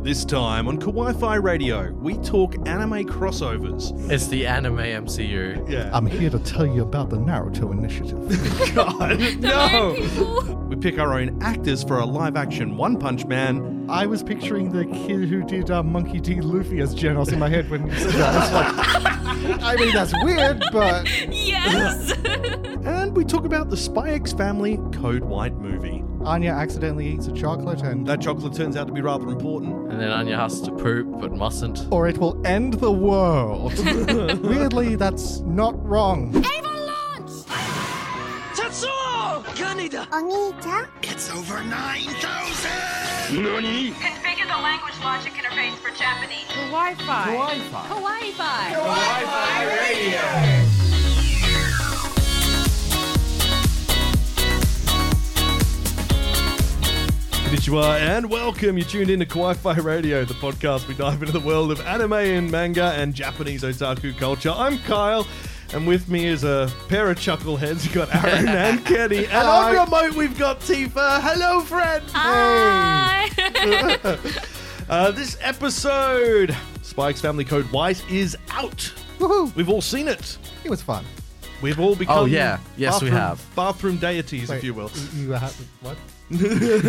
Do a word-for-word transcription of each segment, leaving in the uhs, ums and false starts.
This time on Kawaii-Fi Radio, we talk anime crossovers. It's the anime M C U. Yeah. I'm here to tell you about the Naruto Initiative. God, no! We pick our own actors for a live-action One Punch Man. I was picturing the kid who did uh, Monkey D. Luffy as Genos in my head when you said that. It's like, I mean, that's weird, but... Yes! And we talk about the Spy X Family Code White movie. Anya accidentally eats a chocolate and... That chocolate turns out to be rather important. And then Anya has to poop, but mustn't. Or it will end the world. Weirdly, that's not wrong. It's over nine thousand! Nani? Configure the language logic interface for Japanese. Kawaii-Fi. Kawaii-Fi. Kawaii-Fi. Kawaii-Fi Radio. Konnichiwa and welcome. You're tuned in to Kawaii-Fi Radio, the podcast we dive into the world of anime and manga and Japanese otaku culture. I'm Kyle, and with me is a pair of chuckleheads. We've got Aaron and Kenny. And on remote, we've got Tifa. Hello, friend. Hi! uh, this episode, Spy X Family Code White, is out. Woohoo! We've all seen it. It was fun. We've all become Oh, yeah. Yes, we bathroom, have. bathroom deities, Wait, if you will. You have... What? He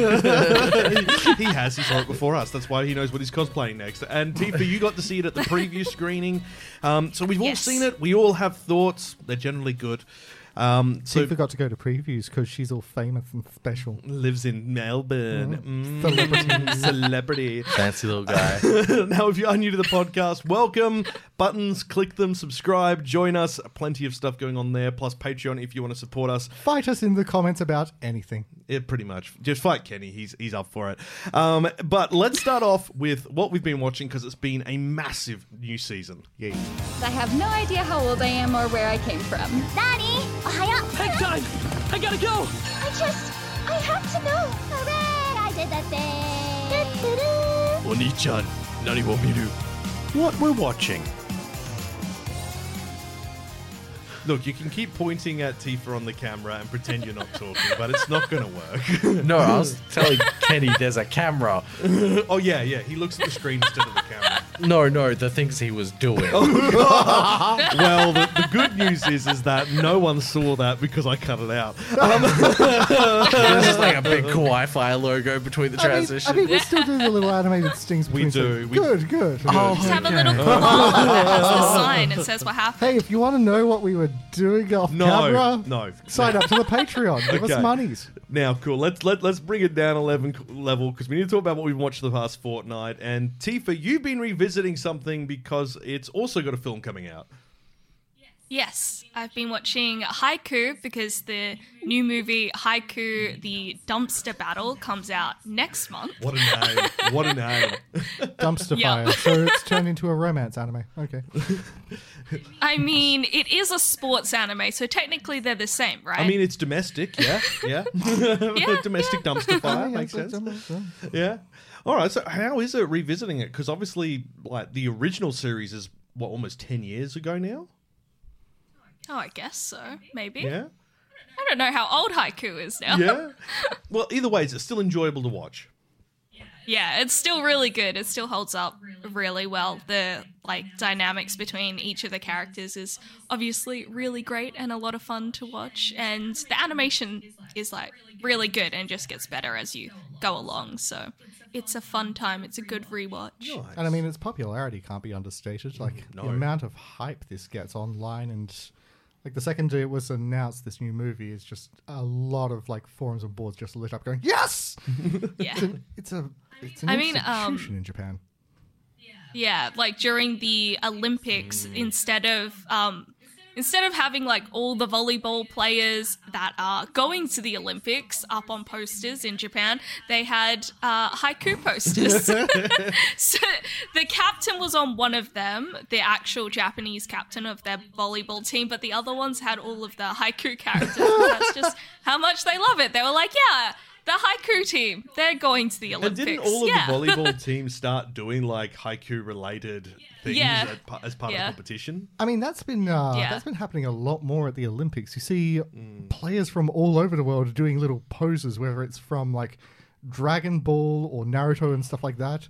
has. He saw it before us. That's why he knows what he's cosplaying next. And Tifa, you got to see it at the preview screening. Um, so we've all Yes. seen it. We all have thoughts. They're generally good. Um, so She forgot to go to previews because she's all famous and special. lives in Melbourne. Mm. Celebrity. Celebrity. Fancy little guy. Now, if you are new to the podcast, welcome. Buttons, click them, subscribe, join us. Plenty of stuff going on there. Plus Patreon if you want to support us. Fight us in the comments about anything. Yeah, pretty much. Just fight Kenny. He's he's up for it. Um, but let's start off with what we've been watching because it's been a massive new season. Yeah. I have no idea how old I am or where I came from. Daddy, ohio. Hang time! I gotta go! I just, I have to know. Hooray, I did the thing. Doo-doo-doo. Oni-chan, nani wo miru? What we're watching. Look, you can keep pointing at Tifa on the camera and pretend you're not talking, but it's not going to work. No, I was telling Kenny there's a camera. Oh, yeah, yeah. He looks at the screen instead of the camera. No, no, the things he was doing. Well, the, the good news is is that no one saw that because I cut it out. Um, There's just like a big Kawaii-Fi logo between the I mean, transition. I mean, we still do the little animated stings We between. do, so- we- Good, good. Oh, Just have a okay. little claw that has the sign and says what happened. Hey, if you want to know what we were doing off no, camera, no. sign up to the Patreon. Give Okay. us monies. Now, cool. Let's let let's bring it down eleven level because we need to talk about what we've watched the past fortnight. And Tifa, you've been revisiting something because it's also got a film coming out. Yes, I've been watching Haiku because the new movie Haiku, the Dumpster Battle, comes out next month. What a name! What a name! Dumpster Yeah. fire. So it's turned into a romance anime. Okay. I mean, it is a sports anime, so technically they're the same, right? I mean, it's domestic. Yeah, yeah. Yeah, domestic dumpster fire makes Yeah, sense. yeah. Yeah. All right. So, how is it revisiting it? Because obviously, like the original series is what almost ten years ago now. oh, I guess so. Maybe. Yeah. I don't know how old Haiku is now. Yeah. Well, either way, it's still enjoyable to watch. Yeah, it's still really good. It still holds up really well. The like dynamics between each of the characters is obviously really great and a lot of fun to watch. And the animation is like really good and just gets better as you go along. So it's a fun time. It's a good rewatch. And I mean, its popularity can't be understated. Like, No. the amount of hype this gets online and... Like, the second it was announced, this new movie is just a lot of, like, forums and boards just lit up going, yes! Yeah. It's, an, it's a... It's an I mean, um, institution in Japan. Yeah, like during the Olympics, instead of um, instead of having like all the volleyball players that are going to the Olympics up on posters in Japan, they had uh, haiku posters. So the captain was on one of them, the actual Japanese captain of their volleyball team, but the other ones had all of the haiku characters. That's just how much they love it. They were like, yeah. The haiku team, they're going to the And Olympics. didn't all of yeah. the volleyball teams start doing like haiku related things Yeah. as, pa- as part Yeah. of the competition? I mean, that's been uh, Yeah. that's been happening a lot more at the Olympics. You see players from all over the world doing little poses, whether it's from like Dragon Ball or Naruto and stuff like that.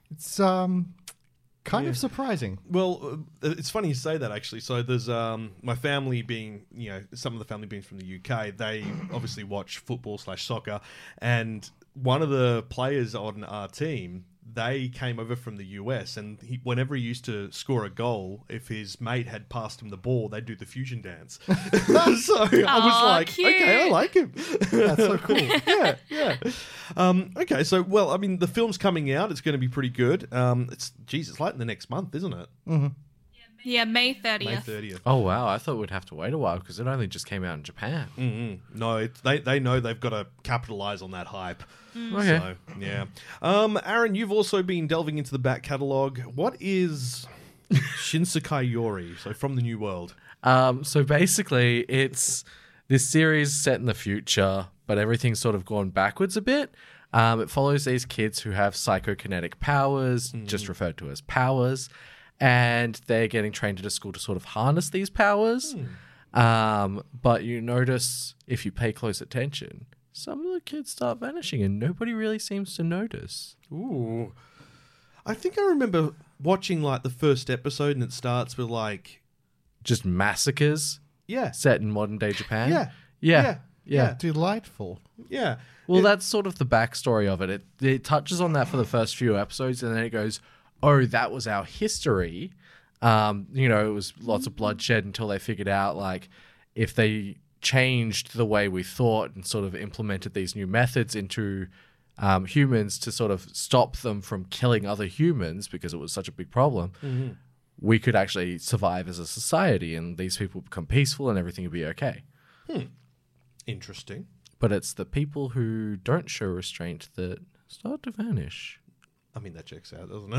It's um kind Yeah. of surprising. Well, uh, it's funny you say that actually. So there's um, my family being, you know, some of the family being from the U K. They obviously watch football slash soccer, and one of the players on our team, they came over from the U S, and he, whenever he used to score a goal, if his mate had passed him the ball, they'd do the fusion dance. So I was Aw, like, cute. okay, I like him. That's so cool. yeah, yeah. Um, okay, so well, I mean, the film's coming out. It's going to be pretty good. Um, it's geez, it's like in the next month, isn't it? Yeah, May May thirtieth. thirtieth. Oh wow, I thought we'd have to wait a while because it only just came out in Japan. Mm-hmm. No, it's, they they know they've got to capitalize on that hype. Okay. So yeah. Um, Aaron, you've also been delving into the back catalog. What is Shinsekai Yori? So from the New World. Um, so basically, it's this series set in the future, but everything's sort of gone backwards a bit. Um, it follows these kids who have psychokinetic powers, just referred to as powers, and they're getting trained at a school to sort of harness these powers. Um, but you notice, if you pay close attention, some of the kids start vanishing and nobody really seems to notice. Ooh. I think I remember watching like the first episode, and it starts with like Just massacres yeah, set in modern day Japan. yeah, Yeah. yeah, Yeah. Delightful. yeah. Well, It- that's sort of the backstory of it. it. It touches on that for the first few episodes, and then it goes, oh, that was our history. Um, you know, it was lots of bloodshed until they figured out, like, if they changed the way we thought and sort of implemented these new methods into um, humans to sort of stop them from killing other humans because it was such a big problem, we could actually survive as a society and these people become peaceful and everything would be okay. Interesting. But it's the people who don't show restraint that start to vanish. I mean, that checks out, doesn't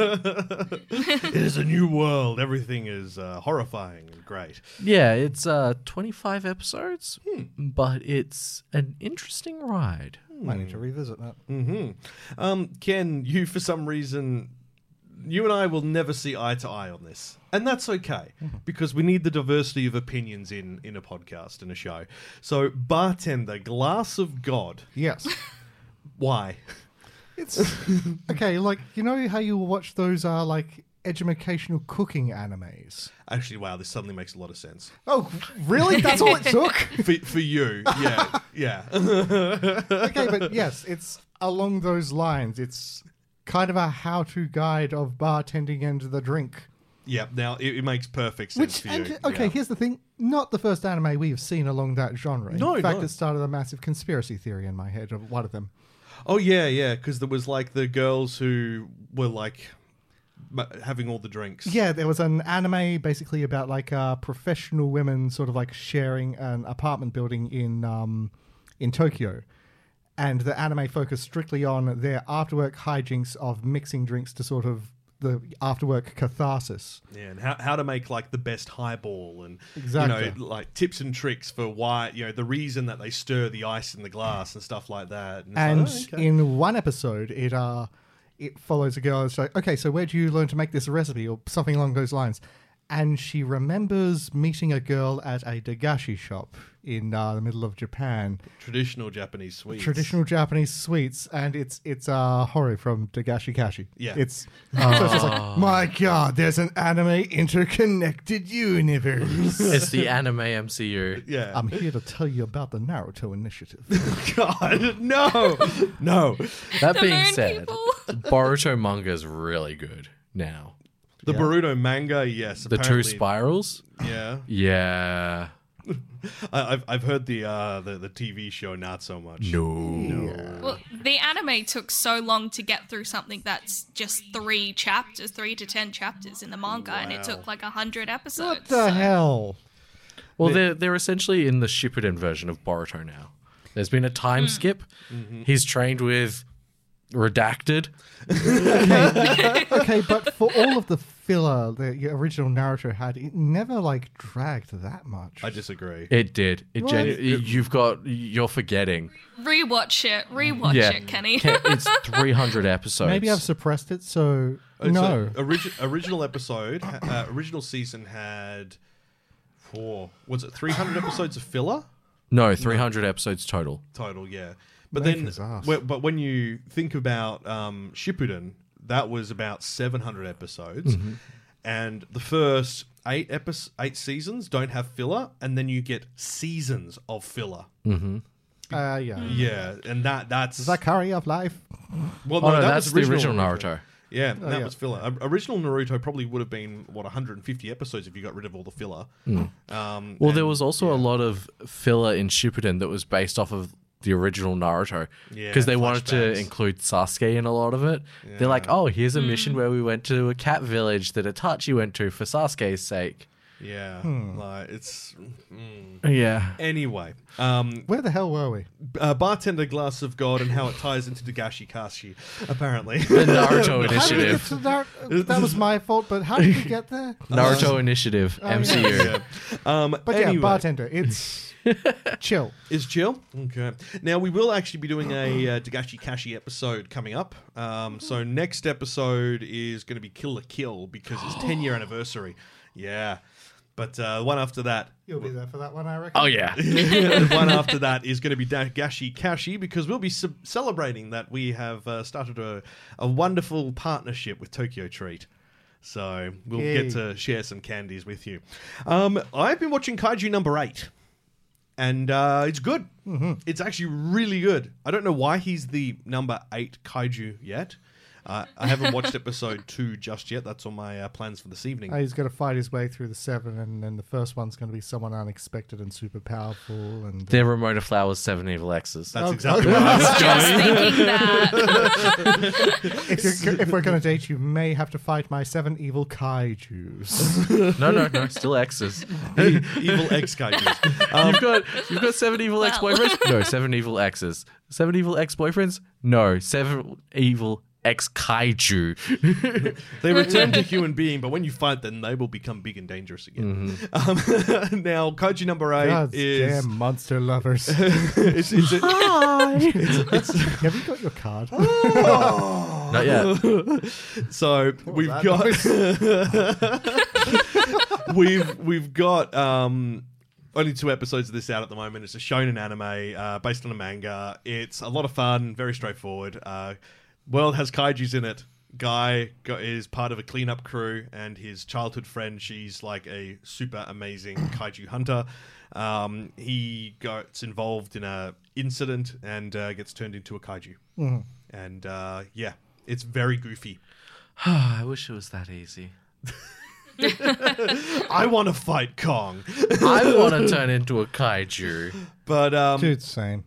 it? It is a new world. Everything is uh, horrifying and great. Yeah, it's uh, twenty-five episodes, but it's an interesting ride. Might need to revisit that. hmm Um, Ken, you for some reason, you and I will never see eye to eye on this, and that's okay because we need the diversity of opinions in in a podcast and a show. So, Bartender, Glass of God, Yes. why? It's okay, like you know how you watch those uh like educational cooking animes? Actually, wow, this suddenly makes a lot of sense Oh, really? That's all it took? for for you. Yeah, yeah. Okay, but yes, it's along those lines. It's kind of a how-to guide of bartending and the drink. Yeah, now it, it makes perfect sense Which for you. and, okay, yeah. here's the thing: not the first anime we've seen along that genre. In No, fact, no. it started a massive conspiracy theory in my head of one of them. Oh yeah, yeah, because there was like the girls who were like m- having all the drinks. Yeah, there was an anime basically about like uh, professional women sort of like sharing an apartment building in um, in Tokyo. And the anime focused strictly on their after-work hijinks of mixing drinks to sort of the after-work catharsis. Yeah, and how, how to make like the best highball and Exactly. you know like tips and tricks for why you know the reason that they stir the ice in the glass and stuff like that. And, it's And like, oh, okay. in one episode, it uh, it follows a girl. It's like, okay, so where did you learn to make this recipe or something along those lines? And she remembers meeting a girl at a dagashi shop in uh, the middle of Japan. Traditional Japanese sweets. Traditional Japanese sweets, and it's it's uh, Hori from Dagashi Kashi. Yeah. It's, so it's just like, my God, there's an anime interconnected universe. It's the anime M C U. Yeah. I'm here to tell you about the Naruto Initiative. God, no, no. That The being moon said, people. Boruto manga is really good now. The Yeah. Boruto manga, yes. The two apparently- spirals? Yeah, Yeah. I, I've I've heard the uh the, the T V show not so much. No. Well, the anime took so long to get through something that's just three chapters, three to ten chapters in the manga, and it Wow. took like a hundred episodes. What the hell? Well, they're, they're essentially in the Shippuden version of Boruto now. There's been a time Hmm. skip. He's trained with Redacted. Okay, but for all of the filler the original Naruto had, it never like dragged that much. I disagree. It did. It What? genu- You've got. You're forgetting. Rewatch it, rewatch yeah. it, Kenny. Ke- It's three hundred episodes. Maybe I've suppressed it, so Uh, no. So origi- original episode, uh, original season had four. Was it three hundred episodes of filler No, three hundred episodes total. total? Yeah, but Make then, his ass. wh- but when you think about um, Shippuden, that was about seven hundred episodes, Mm-hmm. and the first eight epi- eight seasons don't have filler, and then you get seasons of filler. Mm-hmm. Uh, yeah. Yeah, and that that's Is that Curry of Life? well, Oh, no, that that's was the original Naruto. Yeah, Oh, that yeah. was filler. O- Original Naruto probably would have been what one hundred fifty episodes if you got rid of all the filler. Um, Mm. Well, there and- was also yeah. a lot of filler in Shippuden that was based off of the original Naruto. Yeah, Because they wanted to flashbacks. include Sasuke in a lot of it. They're like, oh, here's a mission where we went to a cat village that Itachi went to for Sasuke's sake. Yeah, Hmm. like it's mm. Yeah. anyway. Um, Where the hell were we? uh, Bartender Glass of God and how it ties into Dagashi Kashi, apparently. The Naruto How did we get Initiative. to Nar- that was my fault, but how did we get there? Naruto Initiative, M C U. Yeah. Um, But yeah, anyway, bartender, it's chill. is chill. Okay. Now we will actually be doing a uh, Dagashi Kashi episode coming up. Um, so next episode is going to be Kill la Kill because it's ten year anniversary. Yeah. But uh, one after that, You'll be there for that one, I reckon. Oh, yeah. the one after that is going to be Dagashi Kashi because we'll be ce- celebrating that we have uh, started a, a wonderful partnership with Tokyo Treat. So we'll Yay. get to share some candies with you. Um, I've been watching Kaiju number eight, and uh, it's good. Mm-hmm. It's actually really good. I don't know why he's the number eight Kaiju yet. Uh, I haven't watched episode two just yet. That's on my uh, plans for this evening. Uh, he's going to fight his way through the seven, and then the first one's going to be someone unexpected and super powerful. And They're Ramona Flowers' Seven Evil Exes. That's Oh, exactly what I was Just going. thinking that. if, you're, if we're going to date, you may have to fight my seven evil kaijus. No, no, no. Still X's. E- Evil X Kaiju. Um, You've got you've got seven evil Well. ex-boyfriends? No, seven evil exes. Seven evil ex-boyfriends? No, seven evil ex-kaiju. They return to human being, but when you fight them, they will become big and dangerous again. Um, now, Kaiju number eight God is. damn monster lovers. it's, it's a- Have you got your card? Not yet. so we've that got we've we've got um, only two episodes of this out at the moment. It's a shonen anime uh, based on a manga. It's a lot of fun, very straightforward. Uh, world has kaijus in it. Guy got, is part of a cleanup crew, and his childhood friend, she's like a super amazing kaiju hunter. Um, he gets involved in a incident and uh, gets turned into a kaiju. Mm-hmm. And uh, yeah, it's very goofy. I wish it was that easy. I want to fight Kong, I want to turn into a kaiju. but um, Dude, same.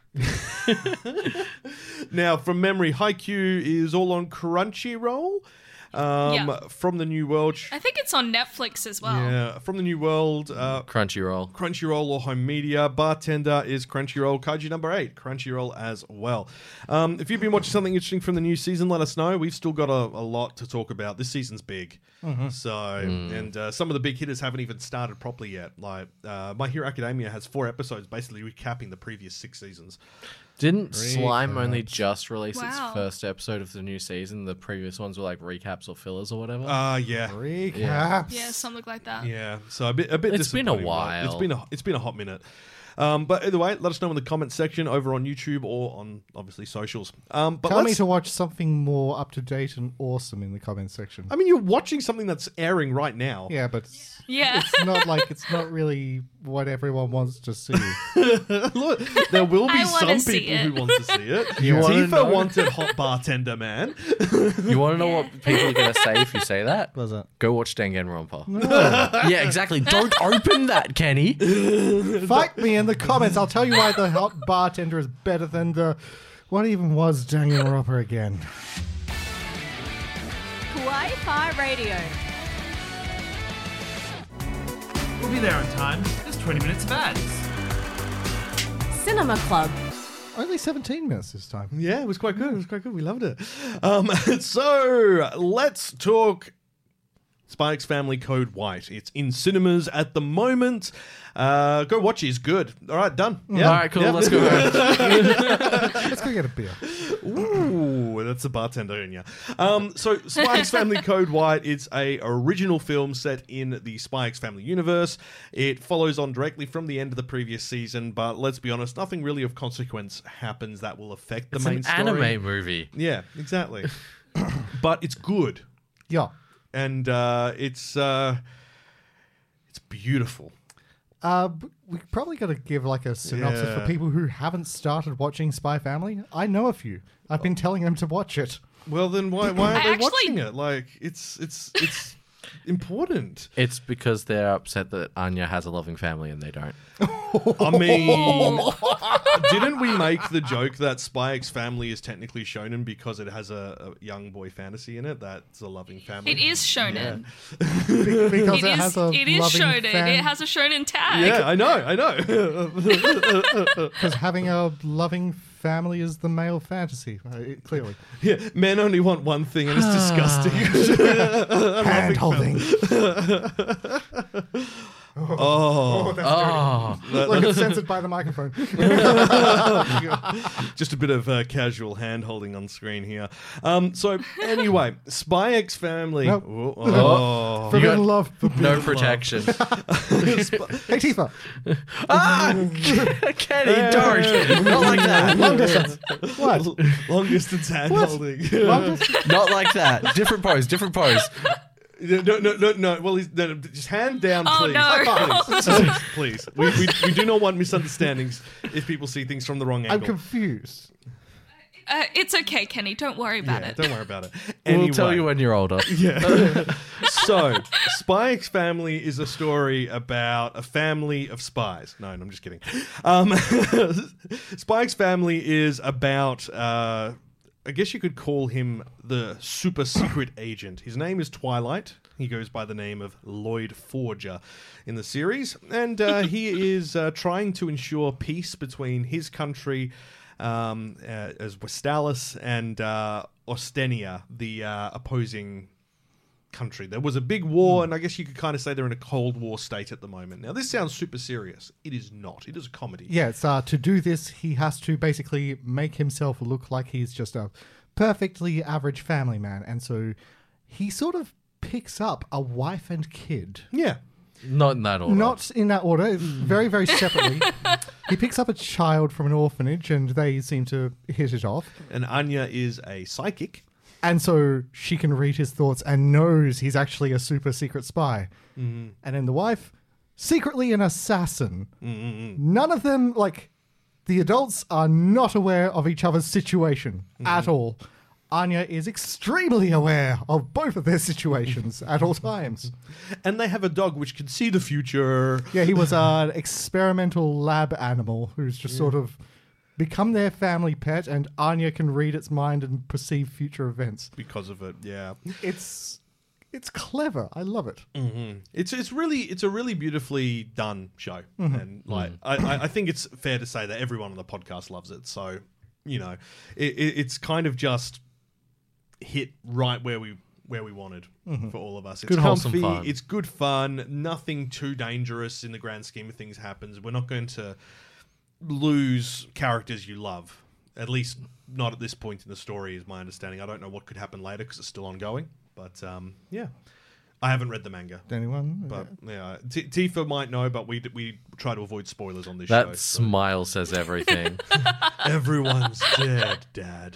now from memory, Haikyuu is all on Crunchyroll. Um, Yeah. From the New World. sh- I think it's on Netflix as well. Yeah, from the New World. Uh, Crunchyroll. Crunchyroll or Home Media. Bartender is Crunchyroll. Kaiju number eight, Crunchyroll as well. Um, if you've been watching something interesting from the new season, let us know. We've still got a, a lot to talk about. This season's big. So, and uh, some of the big hitters haven't even started properly yet. Like, uh, My Hero Academia has four episodes basically recapping the previous six seasons. Didn't Slime only just release Wow. its first episode of the new season? The previous ones were like recaps or fillers or whatever. Uh, yeah. Recaps. Yeah, something like that. Yeah, so a bit, a bit. It's been a disappointing, but It's while. been a, it's been a hot minute. Um, but either way, let us know in the comment section over on YouTube or on obviously socials. Um, but Tell me let's- to watch something more up to date and awesome in the comment section. I mean, you're watching something that's airing right now. yeah, but it's, Yeah. it's not like it's not really what everyone wants to see. Look, there will be I wanna some see people it. who want to see it. You wanna Tifa know? wanted Hot Bartender Man. You want to know what people are going to say if you say that? Was it? Go watch Danganronpa. Yeah, exactly. Don't open that, Kenny. Fight me in the comments. I'll tell you why the hot bartender is better than the. What even was Danganronpa again? Wi-Fi Radio. We'll be there on time. Just twenty minutes of ads. Cinema Club. Only seventeen minutes this time. Yeah, it was quite good. It was quite good. We loved it. Um, so let's talk Spy X Family Code White. It's in cinemas at the moment. Uh, go watch it. It's good. All right, done. Yeah. All right, cool. Yeah. Let's go home. Let's go get a beer. Ooh, that's the bartender in you. Um, so Spy X Family Code White, it's a original film set in the Spy X Family universe. It follows on directly from the end of the previous season, but let's be honest, nothing really of consequence happens that will affect the It's main an story. anime movie. Yeah, exactly. but it's good. Yeah. And uh, it's uh, it's beautiful. Uh, b- we probably got to give like a synopsis Yeah. for people who haven't started watching Spy Family. I know a few. I've been telling them to watch it. Well, then why why aren't I they actually- watching it? Like, it's it's it's important. It's because they're upset that Anya has a loving family and they don't. I mean, didn't we make the joke that Spy X Family is technically shonen because it has a, a young boy fantasy in it? That's a loving family. It is shonen. Be- because It it, is. has a It is loving shonen. fan- It has a shonen tag. Yeah, I know, I know. Because having a loving family is the male fantasy, uh, it- clearly. Yeah, men only want one thing, and it's disgusting. Hand holding. Oh, Oh, Look, it's censored by the microphone. just a bit of uh, casual hand holding on screen here. Um, so anyway, Spy X Family. Nope. Oh, oh. Forbidden got- love. Forbidden no love. protection. Hey, Tifa. ah, Kenny, don't. Not like that. Long distance. What? Long distance hand holding. Long distance? Not like that. Different pose. Different pose. No, no, no, no. Well, he's, no, no, just hand down, Oh, please. no. Please, please, please. We, we, we do not want misunderstandings if people see things from the wrong I'm angle. confused. Uh, it's okay, Kenny. Don't worry about yeah, it. don't worry about it. We'll tell Anyway. you when you're older. Yeah. So, Spy X Family is a story about a family of spies. No, no I'm just kidding. Um, Spy X Family is about, uh, I guess you could call him the super secret agent. His name is Twilight. He goes by the name of Lloyd Forger in the series. And uh, he is uh, trying to ensure peace between his country um, uh, as Westalis and uh, Ostenia, the uh, opposing country. There was a big war, and I guess you could kind of say they're in a Cold War state at the moment. Now, this sounds super serious. It is not. It is a comedy. Yes, uh, to do this, he has to basically make himself look like he's just a perfectly average family man. And so he sort of picks up a wife and kid. Yeah. Not in that order. Not in that order, very, very separately. He picks up a child from an orphanage, and they seem to hit it off. And Anya is a psychic. And so she can read his thoughts and knows he's actually a super secret spy. Mm-hmm. And then the wife, secretly an assassin. Mm-hmm. None of them, like, the adults are not aware of each other's situation Mm-hmm. at all. Anya is extremely aware of both of their situations at all times. And they have a dog which can see the future. Yeah, he was an experimental lab animal who's just sort of become their family pet, and Anya can read its mind and perceive future events. Because of it, yeah. It's it's clever. I love it. Mm-hmm. It's it's really it's a really beautifully done show, and like I, I I think it's fair to say that everyone on the podcast loves it. So you know, it, it, it's kind of just hit right where we where we wanted for all of us. It's Good, wholesome comfy, fun. it's good fun. Nothing too dangerous in the grand scheme of things happens. We're not going to lose characters you love. At least not at this point in the story, is my understanding. I don't know what could happen later because it's still ongoing. But um, yeah, I haven't read the manga. Anyone? But yeah, T- Tifa might know, but we d- we try to avoid spoilers on this That show. smile says everything. Everyone's dead, Dad.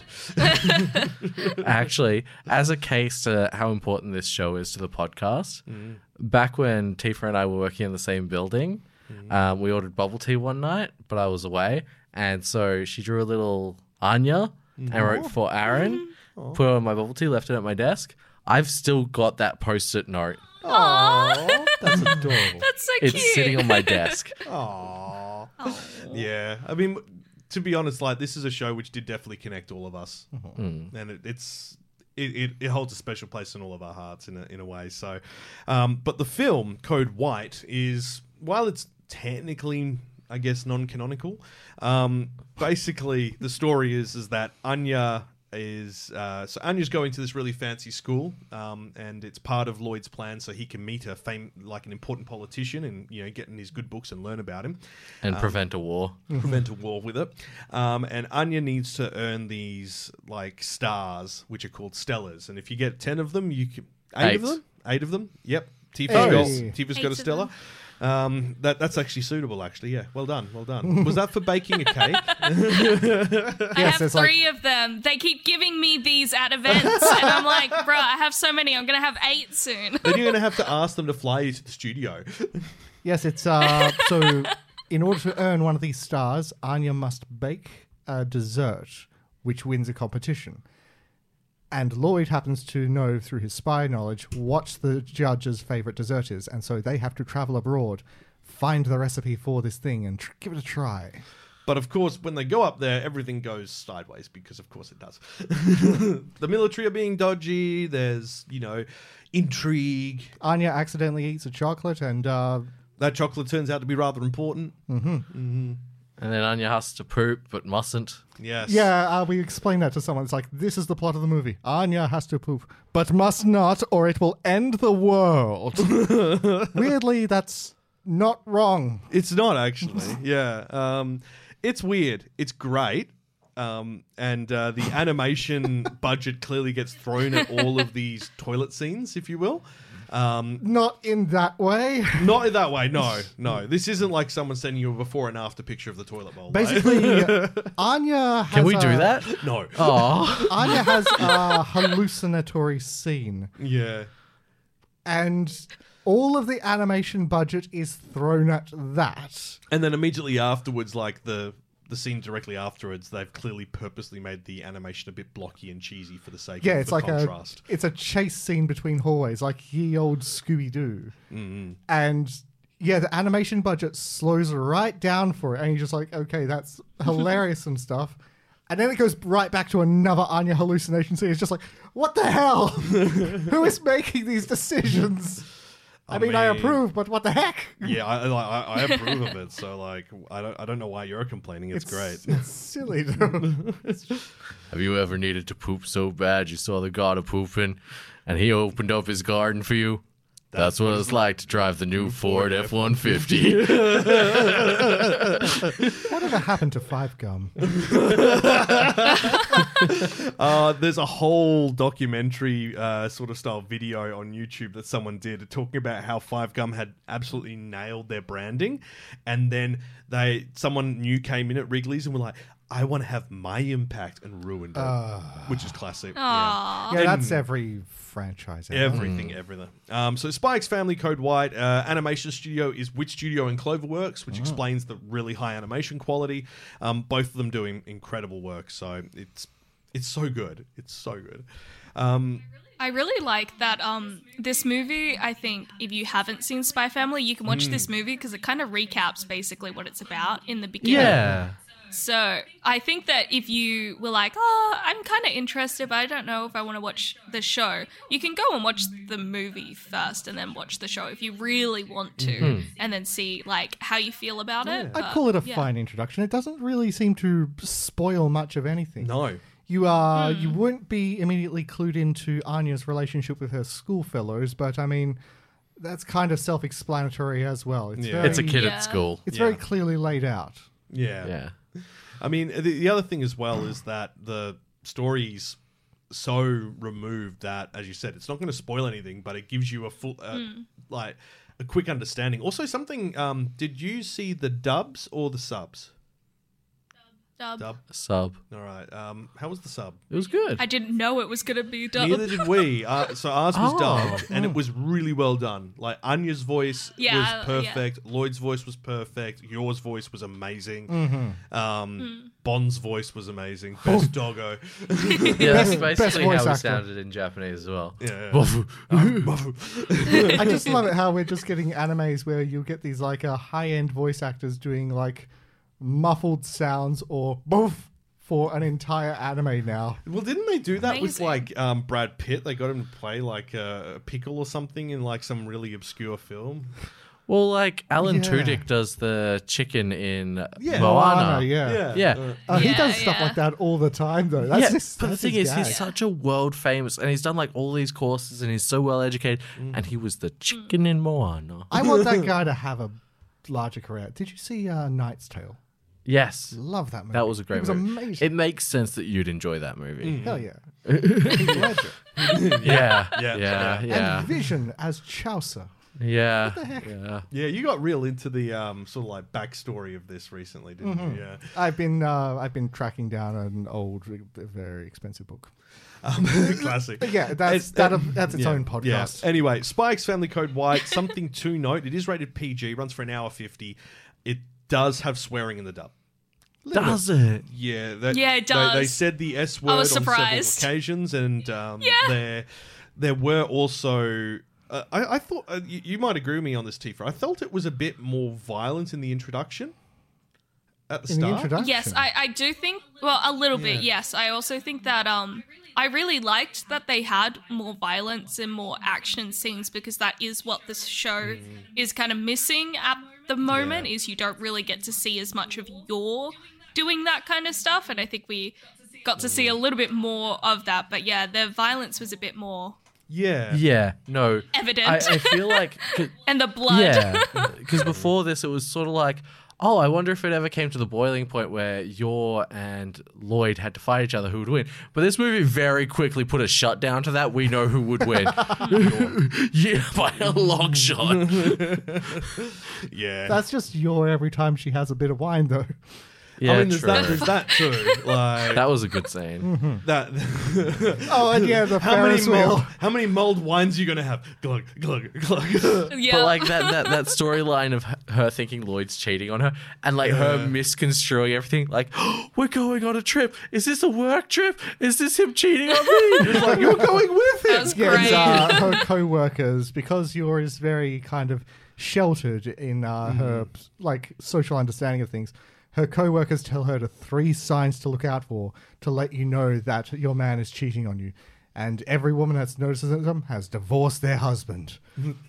Actually, as a case to how important this show is to the podcast, back when Tifa and I were working in the same building, um, we ordered bubble tea one night, but I was away. And so she drew a little Anya and wrote for Aaron, put it on my bubble tea, left it at my desk. I've still got that post-it note. Aww, that's adorable. That's so It's cute. sitting on my desk. Aww. Yeah, I mean, to be honest, like this is a show which did definitely connect all of us, and it, it's it, it, it holds a special place in all of our hearts in a, in a way. So, um, but the film Code White is, while it's technically, I guess, non-canonical, um, basically the story is is that Anya is uh, so Anya's going to this really fancy school, um, and it's part of Lloyd's plan so he can meet a fame like an important politician and you know get in his good books and learn about him And prevent a war. prevent a war with it. Um, and Anya needs to earn these like stars, which are called stellars. And if you get ten of them, you can eight, of Eight. them, eight of them. Yep, Tifa's Hey. got Tifa's got a Hates Stella. Um, that that's actually suitable. Actually, yeah. Well done, well done. Was that for baking a cake? I Yes, have it's like- three of them. They keep giving me these at events, and I'm like, bruh, I have so many. I'm gonna have eight soon. Then you're gonna have to ask them to fly you to the studio. Yes, it's uh. So, in order to earn one of these stars, Anya must bake a dessert, which wins a competition. And Lloyd happens to know through his spy knowledge what the judge's favorite dessert is, and so they have to travel abroad, find the recipe for this thing, and tr- give it a try. But of course, when they go up there, everything goes sideways because, of course, it does. The military are being dodgy. There's, you know, intrigue. Anya accidentally eats a chocolate, and uh, That chocolate turns out to be rather important. And then Anya has to poop, but mustn't. Yes. yeah, uh, we explain that to someone. It's like, this is the plot of the movie. Anya has to poop, but must not, or it will end the world. Weirdly, that's not wrong. It's not actually. Yeah. Um, it's weird. It's great. Um, and uh, the animation budget clearly gets thrown at all of these toilet scenes, if you will. Um, Not in that way. not in that way. No, no. This isn't like someone sending you a before and after picture of the toilet bowl. right? Basically, uh, Anya has Can we do a- that? No. Oh. Anya has a hallucinatory scene, Yeah. and all of the animation budget is thrown at that. And then immediately afterwards, like the the scene directly afterwards, they've clearly purposely made the animation a bit blocky and cheesy for the sake Yeah, of it's the like contrast. a it's a chase scene between hallways, like ye old Scooby Doo, Mm-hmm. and yeah, the animation budget slows right down for it, and you're just like, okay, that's hilarious and stuff. And then it goes right back to another Anya hallucination scene. It's just like, what the hell? Who is making these decisions? I, I mean, I mean- approve, but what the heck? Yeah, I, I, I approve of it. So, like, I don't, I don't know why you're complaining. It's, great. It's silly, though. Have you ever needed to poop so bad you saw the god of pooping and he opened up his garden for you? That's, what it's like to drive the new Ford F one fifty. Whatever happened to Five Gum? Uh, there's a whole documentary uh, sort of style video on YouTube that someone did talking about how Five Gum had absolutely nailed their branding, and then they someone new came in at Wrigley's and were like, "I want to have my impact," and ruined it, which is classic. Yeah. Aw. Yeah, And- that's every franchise. ever. Everything, everything. Um, so Spy X Family Code White uh, animation studio is Wit Studio in Cloverworks, which explains the really high animation quality. Um, both of them doing incredible work. So it's it's so good. It's so good. Um, I really like that um this movie. I think if you haven't seen Spy Family, you can watch this movie because it kind of recaps basically what it's about in the beginning. Yeah. So I think that if you were like, oh, I'm kind of interested, but I don't know if I want to watch the show, you can go and watch the movie first and then watch the show if you really want to, and then see like how you feel about it. I'd But, call it a yeah. fine introduction. It doesn't really seem to spoil much of anything. no. You are you wouldn't be immediately clued into Anya's relationship with her schoolfellows, but I mean, that's kind of self-explanatory as well. It's Yeah. very, It's a kid Yeah. at school. It's Yeah. very clearly laid out. Yeah. Yeah. I mean, the, the other thing as well is that the story's so removed that, as you said, it's not going to spoil anything, but it gives you a full, uh, like, a quick understanding. Also, something. Um, did you see the dubs or the subs? Dub. Dub. Sub. All right. Um, how was the sub? It was good. I didn't know it was gonna be dub. Neither did we. Uh, so ours was Oh. dubbed, and it was really well done. Like Anya's voice Yeah, was yeah. perfect. Lloyd's voice was perfect. Yours voice was amazing. Mm-hmm. Um, Bond's voice was amazing. Best doggo. Yeah, that's Best- best basically voice how we actor. sounded in Japanese as well. Yeah. I just love it how we're just getting animes where you'll get these like uh, high-end voice actors doing like muffled sounds or boof for an entire anime now. Well, didn't they do that with Amazing. like um, Brad Pitt? They got him to play like a, a pickle or something in like some really obscure film. Well, like Alan Yeah. Tudyk does the chicken in Yeah. Moana. Moana, yeah. Yeah. Uh, Uh, he Yeah, does stuff yeah. like that all the time, though. That's yeah, his, but the that's thing his is, gag. he's such a world famous, and he's done like all these courses, and he's so well educated, and he was the chicken in Moana. I want that guy to have a larger career. Did you see uh, Knight's Tale? Yes, Love that movie. that was a great It was movie. amazing. It makes sense that you'd enjoy that movie. Hell yeah. Heath Ledger. Yeah, Yeah. yeah, yeah, yeah. And Vision as Chaucer. Yeah. the heck? Yeah. Yeah, you got real into the um, sort of like backstory of this recently, didn't Mm-hmm. you? Yeah. I've been uh, I've been tracking down an old, very expensive book. Um, classic. But yeah, that's It's- that, uh, that's its yeah, own podcast. Yeah. Anyway, Spike's Family Code White, something to note. It is rated P G, runs for an hour fifty. It does have swearing in the dub. Does it? Yeah, that, Yeah, it They, they does. said the S word I on was several surprised. occasions, and um, Yeah. there there were also. Uh, I, I thought uh, you, you might agree with me on this, Tifa. I felt it was a bit more violent in the introduction. At the In the start, introduction. Yes, I, I do think, well, a little bit, Yeah. yes. I also think that um, I really liked that they had more violence and more action scenes because that is what this show is kind of missing at the moment, Yeah. is you don't really get to see as much of your doing that kind of stuff. And I think we got to see a little bit more of that. But yeah, the violence was a bit more yeah, Yeah. No. evident. I, I feel like. and the blood. Yeah. Because before this, it was sort of like, oh, I wonder if it ever came to the boiling point where Yor and Lloyd had to fight each other, who would win. But this movie very quickly put a shutdown to that. We know who would win. Yeah, by a long shot. yeah. That's just your every time she has a bit of wine, though. Yeah, I mean, there's true. that. There's that too. Like That was a good scene. that. Oh, and yeah, the how many Ferris wheel. mulled, how many mulled wines are you gonna have? Glug glug glug. Yeah. But like that that, that storyline of h- her thinking Lloyd's cheating on her and like her misconstruing everything, like, oh, we're going on a trip. Is this a work trip? Is this him cheating on me? It's like you're going with That him. was Yeah, great. it's, uh, her co-workers, because Yor is very kind of sheltered in uh, her like social understanding of things. Her co-workers tell her the three signs to look out for to let you know that your man is cheating on you. And every woman that's notices them has divorced their husband.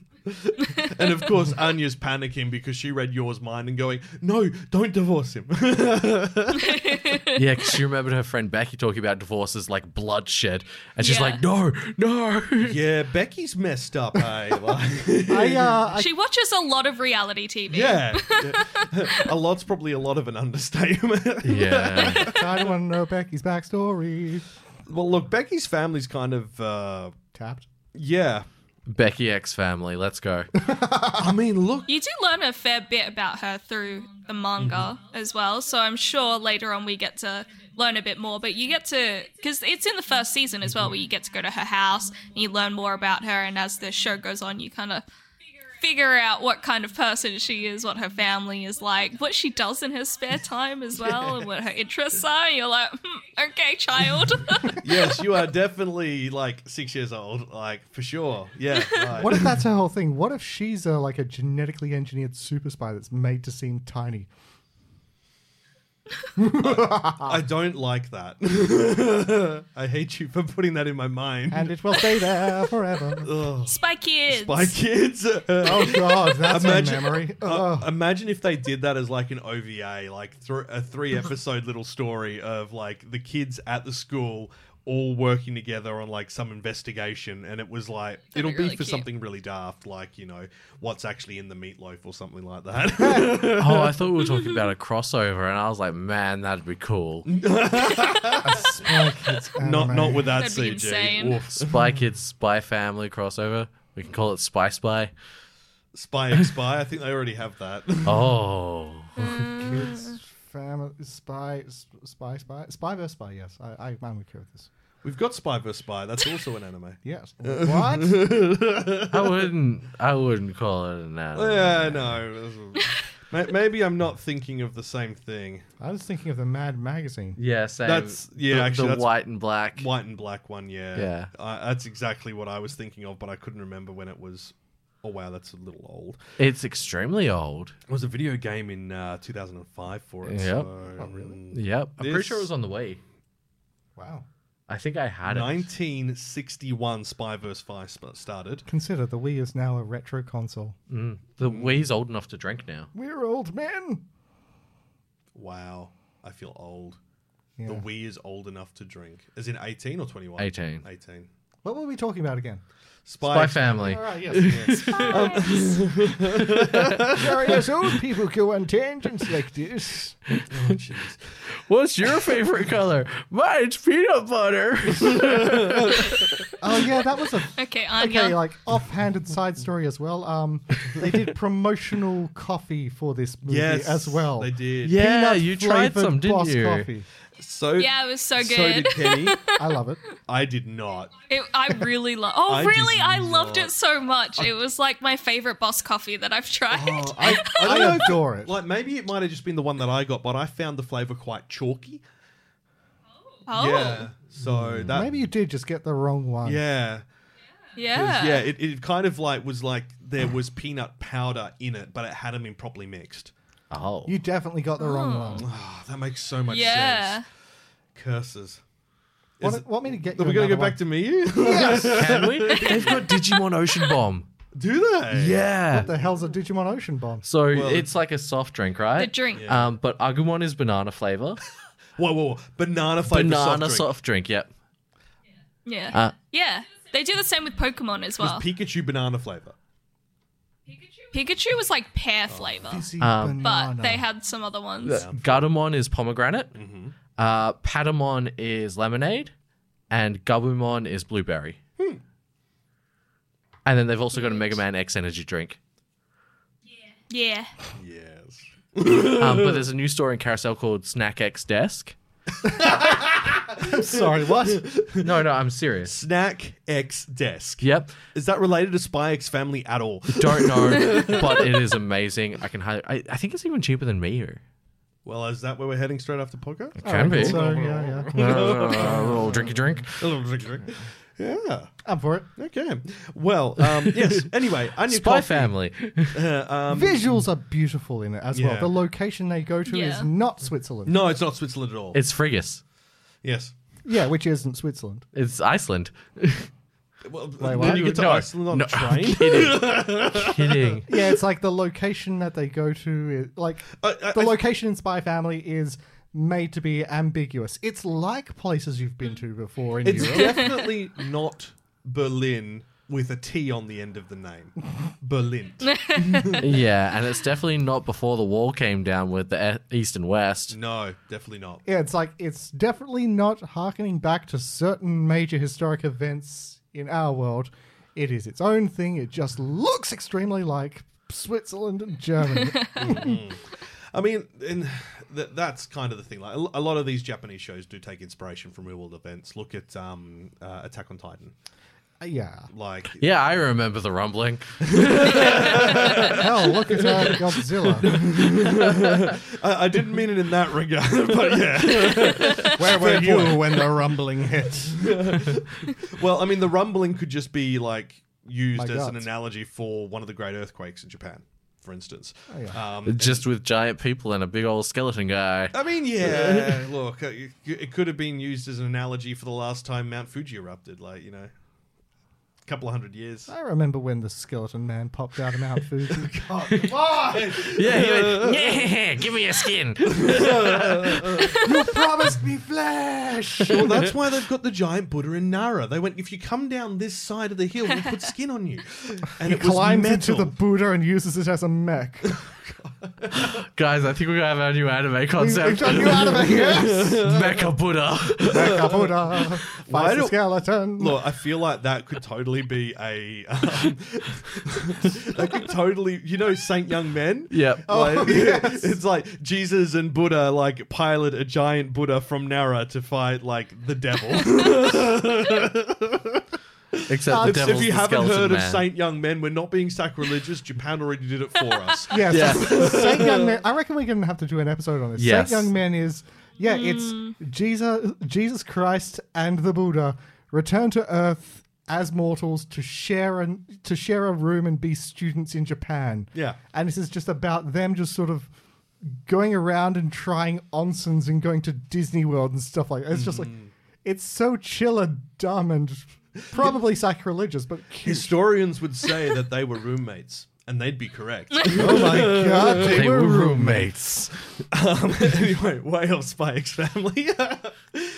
And of course, Anya's panicking because she read Yor's mind and going, "No, don't divorce him." Yeah, because she remembered her friend Becky talking about divorce as like bloodshed. And she's Yeah. like, no, no. Yeah, Becky's messed up, hey? Like, I, uh, I She watches a lot of reality T V. yeah. A lot's probably a lot of an understatement. Yeah. kind of want to know Becky's backstory. Well, look, Becky's family's kind of, uh, Tapped. yeah. Becky X family, let's go. I mean, look. You do learn a fair bit about her through the manga as well, so I'm sure later on we get to learn a bit more. But you get to, because it's in the first season as well, where you get to go to her house and you learn more about her, and as the show goes on, you kind of figure out what kind of person she is, what her family is like, what she does in her spare time as well, and what her interests are. And you're like, hmm, okay, child. Yes, you are definitely like six years old, like for sure. Yeah. Right. What if that's her whole thing? What if she's a, like a genetically engineered super spy that's made to seem tiny? I don't like that. I hate you for putting that in my mind. And it will stay there forever. Ugh. Spy Kids. Spy Kids. Oh god, that's Imagine- a memory. Uh, Ugh. imagine if they did that as like an O V A, like th- a three episode little story of like the kids at the school all working together on like some investigation, and it was like That'd it'll be be, really for cute. something really daft, like, you know, what's actually in the meatloaf or something like that. Oh, I thought we were talking about a crossover, and I was like, man, that'd be cool. Spy Kids not anime. not with that That'd be C G. insane. Oof. Spy Kids, Spy Family crossover. We can call it Spy Spy. Spy X Spy. I think they already have that. Oh. Kids, family, spy, s- spy, spy, spy versus spy. Yes, I, I, I'm okay with this. We've got Spy vs Spy. That's also an anime. Yes. What? I wouldn't. I wouldn't call it an anime. Yeah, no. May- Maybe I'm not thinking of the same thing. I was thinking of the Mad magazine. Yeah, same. That's- yeah, the, actually, the that's- white and black. White and black one, yeah. Yeah. Uh, that's exactly what I was thinking of, but I couldn't remember when it was. Oh, wow, that's a little old. It's extremely old. It was a video game in uh, two thousand five for it. Yep. So, Oh, really? Yep. I'm pretty This- sure it was on the Wii. Wow. I think I had it. nineteen sixty-one Spy vs. Spy sp- started. Consider the Wii is now a retro console. Mm. The Wii's old enough to drink now. We're old men. Wow, I feel old. Yeah. The Wii is old enough to drink. As in eighteen or twenty-one? eighteen. eighteen. What were we talking about again? Spy, Spy Family. All right, yes. Sorry, as old people go on tangents like this. Oh, jeez. What's your favorite color? Mine's peanut butter. Oh yeah, that was a Okay, Anya. okay, like offhanded side story as well. Um, they did promotional coffee for this movie Yes, as well. they did. Yeah, Peanut you tried flavored some, didn't Boss you? Coffee. So Yeah, it was so So good. did Kenny. I love it. I did not. It, I really love. Oh, I did really? I loved not. it so much. It was like my favorite Boss coffee that I've tried. Oh, I, I don't I know. if- adore it. Like maybe it might have just been the one that I got, but I found the flavor quite chalky. oh, Yeah. So that Maybe you did just get the wrong one. yeah. 'Cause, yeah, Yeah, it, it kind of like was like there was peanut powder in it, but it hadn't been properly mixed. Oh. You definitely got the wrong Oh. one. Oh, that makes so much Yeah. sense. Curses. Is Want, it- want me to get are you we gonna another go back one? to me? Can we? They've got Digimon Ocean Bomb. Do they? Yeah. What the hell's a Digimon Ocean Bomb? So Well- it's like a soft drink, right? the drink. Yeah. Um, but Agumon is banana flavor. Whoa, whoa, whoa. Banana flavored Banana soft drink. soft drink. Yep. Yeah, Uh, yeah. They do the same with Pokemon as well. Was Pikachu banana flavor? Pikachu was like pear flavor, Fizzy Um, banana. but they had some other ones. Gardamon is pomegranate. Uh, Patamon is lemonade, and Gabumon is blueberry. And then they've also got a Mega Man X energy drink. Yeah. Yes. Um, but there's a new store in Carousel called Snack X Desk. Sorry, what? No, no, I'm serious. Snack X Desk. Yep. Is that related to Spy X Family at all? Don't know, but it is amazing. I can highly. I, I think it's even cheaper than Miu. Well, is that where we're heading straight after podcast? It can be. So, yeah, yeah. Uh, a little drinky drink. Yeah. I'm for it. Okay. Well, um, yes. Anyway, Onion Spy Coffee. Family. Uh, um, Visuals are beautiful in it as Yeah. well. The location they go to Yeah. is not Switzerland. no, it's not Switzerland at all. It's Frigus. yes. Yeah, which isn't Switzerland. It's Iceland. Well, Wait, then what? you get to No, Iceland on no, a train. Kidding. Kidding. Yeah, it's like the location that they go to is like I- I- the I- location in Spy Family is made to be ambiguous. It's like places you've been to before in It's Europe. definitely not Berlin with a T on the end of the name. Berlin. Yeah, and it's definitely not before the wall came down with the e- East and West. No, definitely not. Yeah, it's like it's definitely not harkening back to certain major historic events in our world. It is its own thing. It just looks extremely like Switzerland and Germany. I mean, and th- that's kind of the thing. Like a, a lot of these Japanese shows do take inspiration from real world events. Look at um, uh, Attack on Titan. Yeah. Like, Yeah, I remember the rumbling. Hell, look at uh, Godzilla. I, I didn't mean it in that regard, but yeah. Where were you when the rumbling hit? Well, I mean, the rumbling could just be like used My as an God. analogy for one of the great earthquakes in Japan, for instance. Oh, yeah. um, Just with giant people and a big old skeleton guy. I mean, yeah. Look, uh, it, it could have been used as an analogy for the last time Mount Fuji erupted. Like, you know, a couple of hundred years. I remember when the skeleton man popped out of Mount Fuji. God, why? Yeah, he went, yeah, give me your skin. You promised me flesh! Well, that's why they've got the giant Buddha in Nara. They went, if you come down this side of the hill, we'll put skin on you. And He it was climbs metal. into the Buddha and uses it as a mech. Guys, I think we're going to have our new anime We've concept. done you out of it, yes! Mecha Buddha. Mecha Buddha Why fights the do- skeleton. Look, I feel like that could totally be a. Um, that could totally, you know, Saint Young Men. Yep. Like, Oh, yes. It's like Jesus and Buddha like pilot a giant Buddha from Nara to fight like the devil. Except the If- devil's if you the haven't skeleton heard man. of Saint Young Men, we're not being sacrilegious. Japan already did it for us. Yes, Yeah. Saint Young Men. I reckon we're going to have to do an episode on this. Yes. Saint Young Men is, yeah, it's Jesus, Jesus Christ and the Buddha return to Earth as mortals to share an, to share a room and be students in Japan. Yeah. And this is just about them just sort of going around and trying onsens and going to Disney World and stuff like that. It's just like, it's so chill and dumb and probably sacrilegious, but cute. Historians would say that they were roommates, and they'd be correct. Oh my god, they, They were were roommates. roommates. um, anyway, way off Spy X Family.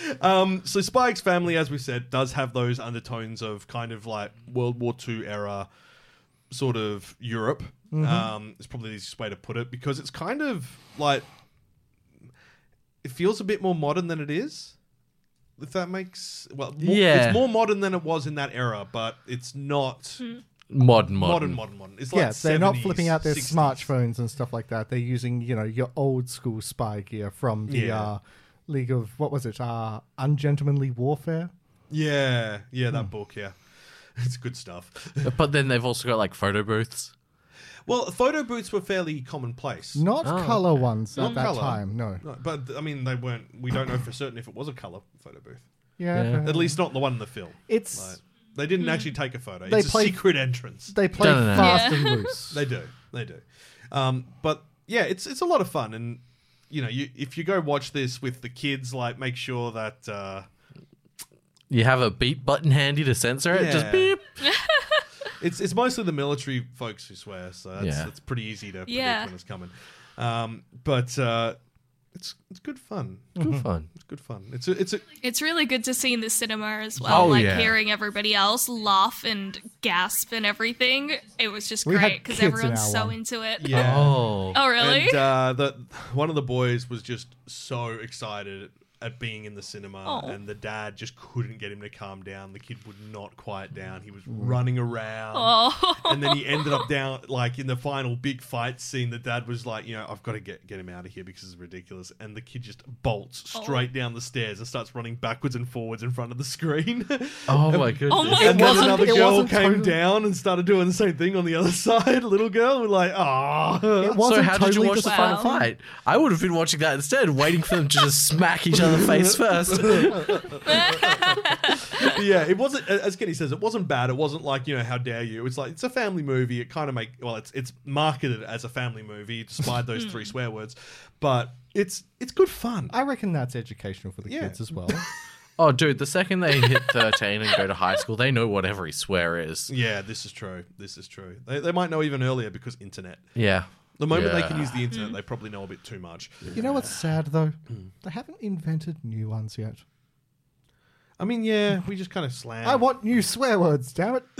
um, so Spy X Family, as we said, does have those undertones of kind of like World War Two era sort of Europe. Mm-hmm. Um, it's probably the easiest way to put it because it's kind of like it feels a bit more modern than it is. If that makes well, more, yeah, it's more modern than it was in that era, but it's not mm. modern, modern, modern, modern, modern. It's like yeah, they're not seventies, flipping out their sixties. smartphones and stuff like that. They're using, you know, your old school spy gear from the Yeah. uh, League of what was it? Uh, Ungentlemanly Warfare. Yeah, yeah, that Hmm. book. Yeah, it's good stuff. But then they've also got like photo booths. Well, photo booths were fairly commonplace. Not Oh, color ones Not at that colour. time. No. No, but I mean, they weren't. We don't know for certain if it was a color photo booth. Yeah. Yeah. At least not the one in the film. It's Like, they didn't actually take a photo. They It's a play- secret entrance. they play Dun-dun-dun. fast Yeah. and loose. They do. They do. Um, but yeah, it's it's a lot of fun, and you know, you if you go watch this with the kids, like make sure that uh, You have a beep button handy to censor it. Just Yeah. beep. it's it's mostly the military folks who swear, so that's Yeah. it's pretty easy to predict Yeah. when it's coming. Um, but uh, it's it's good fun. Good fun. It's good fun. It's a, it's a It's really good to see in the cinema as well. Oh, like yeah. hearing everybody else laugh and gasp and everything. It was just We had great because kids in everyone's our so one. into it. yeah. Oh. Oh, really? And uh, the one of the boys was just so excited at being in the cinema, Oh. and the dad just couldn't get him to calm down. The kid would not quiet down. He was running around, Oh. and then he ended up down like in the final big fight scene. The dad was like, "You know, I've got to get get him out of here because it's ridiculous." And the kid just bolts Oh. straight down the stairs and starts running backwards and forwards in front of the screen. Oh my goodness. Oh my And then God. another It girl wasn't came totally- down and started doing the same thing on the other side. Little girl, we're like, "Ah." It wasn't So how did you totally watch the distracting. final fight? I would have been watching that instead, waiting for them to just smack each other face first. Yeah, it wasn't, as Kenny says, it wasn't bad. It wasn't like, you know, how dare you. It's like, it's a family movie. It kind of make, well, it's it's marketed as a family movie despite those three swear words, but it's it's good fun. I reckon that's educational for the Yeah. kids as well. Oh, dude, the second they hit thirteen and go to high school, they know what every swear is. Yeah, this is true. This is true. They, they might know even earlier because internet. Yeah. The moment they Yeah. can use the internet, they probably know a bit too much. You know what's sad though? They haven't invented new ones yet. I mean, yeah, we just kind of slam. I want new swear words, damn it.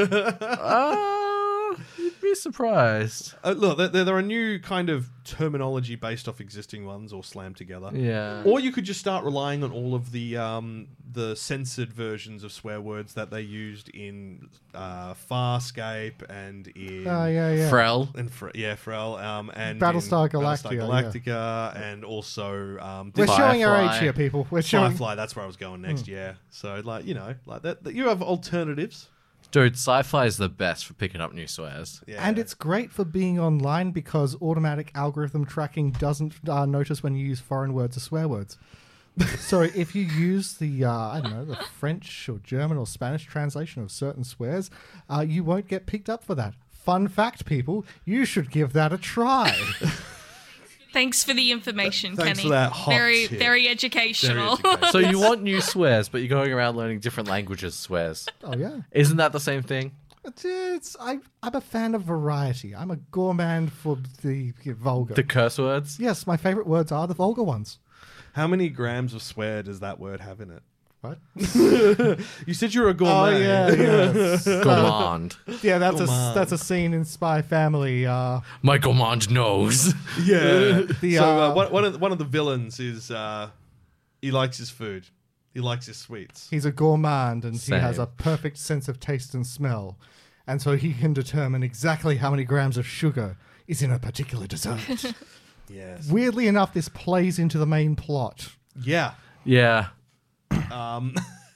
Uh, you'd be surprised. Uh, look, there, there are new kind of terminology based off existing ones or slammed together. Yeah. Or you could just start relying on all of the um, the censored versions of swear words that they used in uh, Farscape and in Oh, yeah, yeah. Frel. and Fre- yeah, Frel, um, and Battlestar in Galactica, Battlestar Galactica, and also um, We're Dis- showing our Firefly. age here, people. We're showing. Firefly. That's where I was going next. Yeah, so like you know, like that, that you have alternatives. Dude, sci-fi is the best for picking up new swears. Yeah, And it's great for being online because automatic algorithm tracking doesn't uh, notice when you use foreign words or swear words. So if you use the, uh, I don't know, the French or German or Spanish translation of certain swears, uh, you won't get picked up for that. Fun fact, people, you should give that a try. Thanks for the information, Thanks Kenny. for that hot very, tip. very educational. Very educational. So you want new swears, but you're going around learning different languages swears. Oh, yeah. Isn't that the same thing? It's, it's, I, I'm a fan of variety. I'm a gourmand for the vulgar. The curse words? Yes, my favorite words are the vulgar ones. How many grams of swear does that word have in it? What? You said you were a Oh, gourmet. yeah, yes. Gourmand. Yeah, that's a Gourmand. that's a scene in Spy Family. Uh, My gourmand knows. Yeah. The, so uh, uh, one, one of the, one of the villains is uh, he likes his food. He likes his sweets. he's a gourmand and Same. he has a perfect sense of taste and smell, and so he can determine exactly how many grams of sugar is in a particular dessert. Yes. Weirdly enough, this plays into the main plot. Yeah. Yeah. Um,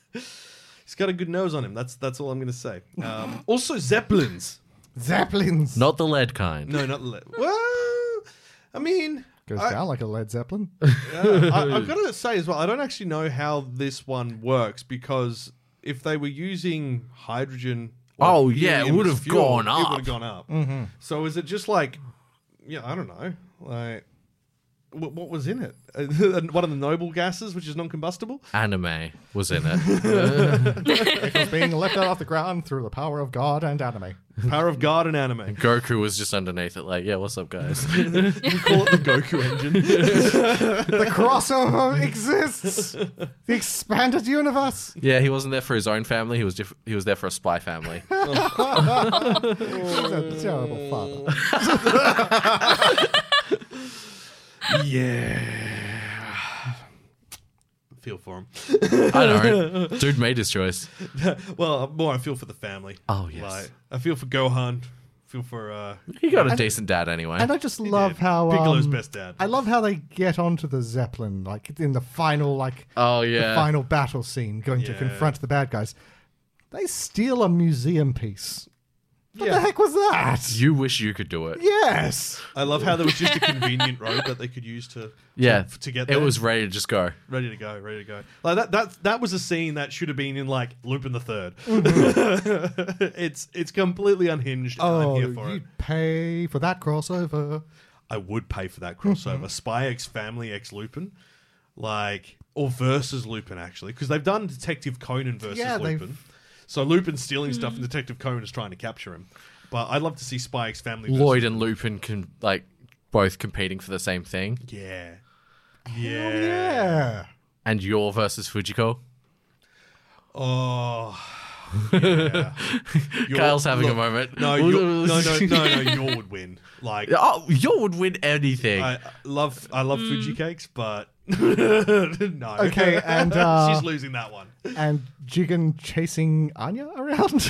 he's got a good nose on him. That's that's all I'm going to say. Um, also, Zeppelins. Zeppelins Not the lead kind. No, not le- well. I mean, goes I, down like a Led Zeppelin. yeah, I, I've got to say as well. I don't actually know how this one works because if they were using hydrogen, or Oh, yeah, it helium would as have fuel, gone It up. would have gone up. Mm-hmm. So is it just like, yeah, I don't know, like. What, what was in it? Uh, one of the noble gases, which is non-combustible. Anime was in it. It was being left out off the ground through the power of God and anime. Power of God and anime. Goku was just underneath it, like, yeah, what's up, guys? We call it the Goku engine. The crossover exists. The expanded universe. Yeah, he wasn't there for his own family. He was diff- he was there for a spy family. He's a terrible father. Yeah. Feel for him. I know. Dude made his choice. Well, more I feel for the family. Oh, yes. Like, I feel for Gohan. Feel for uh, He got a And- decent dad anyway. And I just love did. how Piccolo's um, best dad. I love how they get onto the Zeppelin, like in the final, like oh, the yeah. final battle scene, going to Yeah. confront the bad guys. They steal a museum piece. What Yeah. the heck was that? You wish you could do it. Yes. I love how there was just a convenient road that they could use to Yeah. to, to get It there. was ready to just go. ready to go, ready to go. Like that that that was a scene that should have been in like Lupin the Third. it's it's completely unhinged. And I'm Oh, here for it. you'd pay for that crossover. I would pay for that crossover. Spy X Family X Lupin, like or versus Lupin actually, because they've done Detective Conan versus Yeah, they've- Lupin. So Lupin's stealing stuff, and Detective Conan is trying to capture him. But I'd love to see Spy X Family. Versus Lloyd and Lupin can like both competing for the same thing. Yeah, Hell yeah. yeah. And Yor versus Fujiko. Oh. Yeah. Yor- Kyle's having look, a moment. No, Yor- no, no, no, no. Yor would win. Like Oh, Yor would win anything. I I love, I love Fuji cakes, but no. Okay, and uh, she's losing that one. and Jigen chasing Anya around.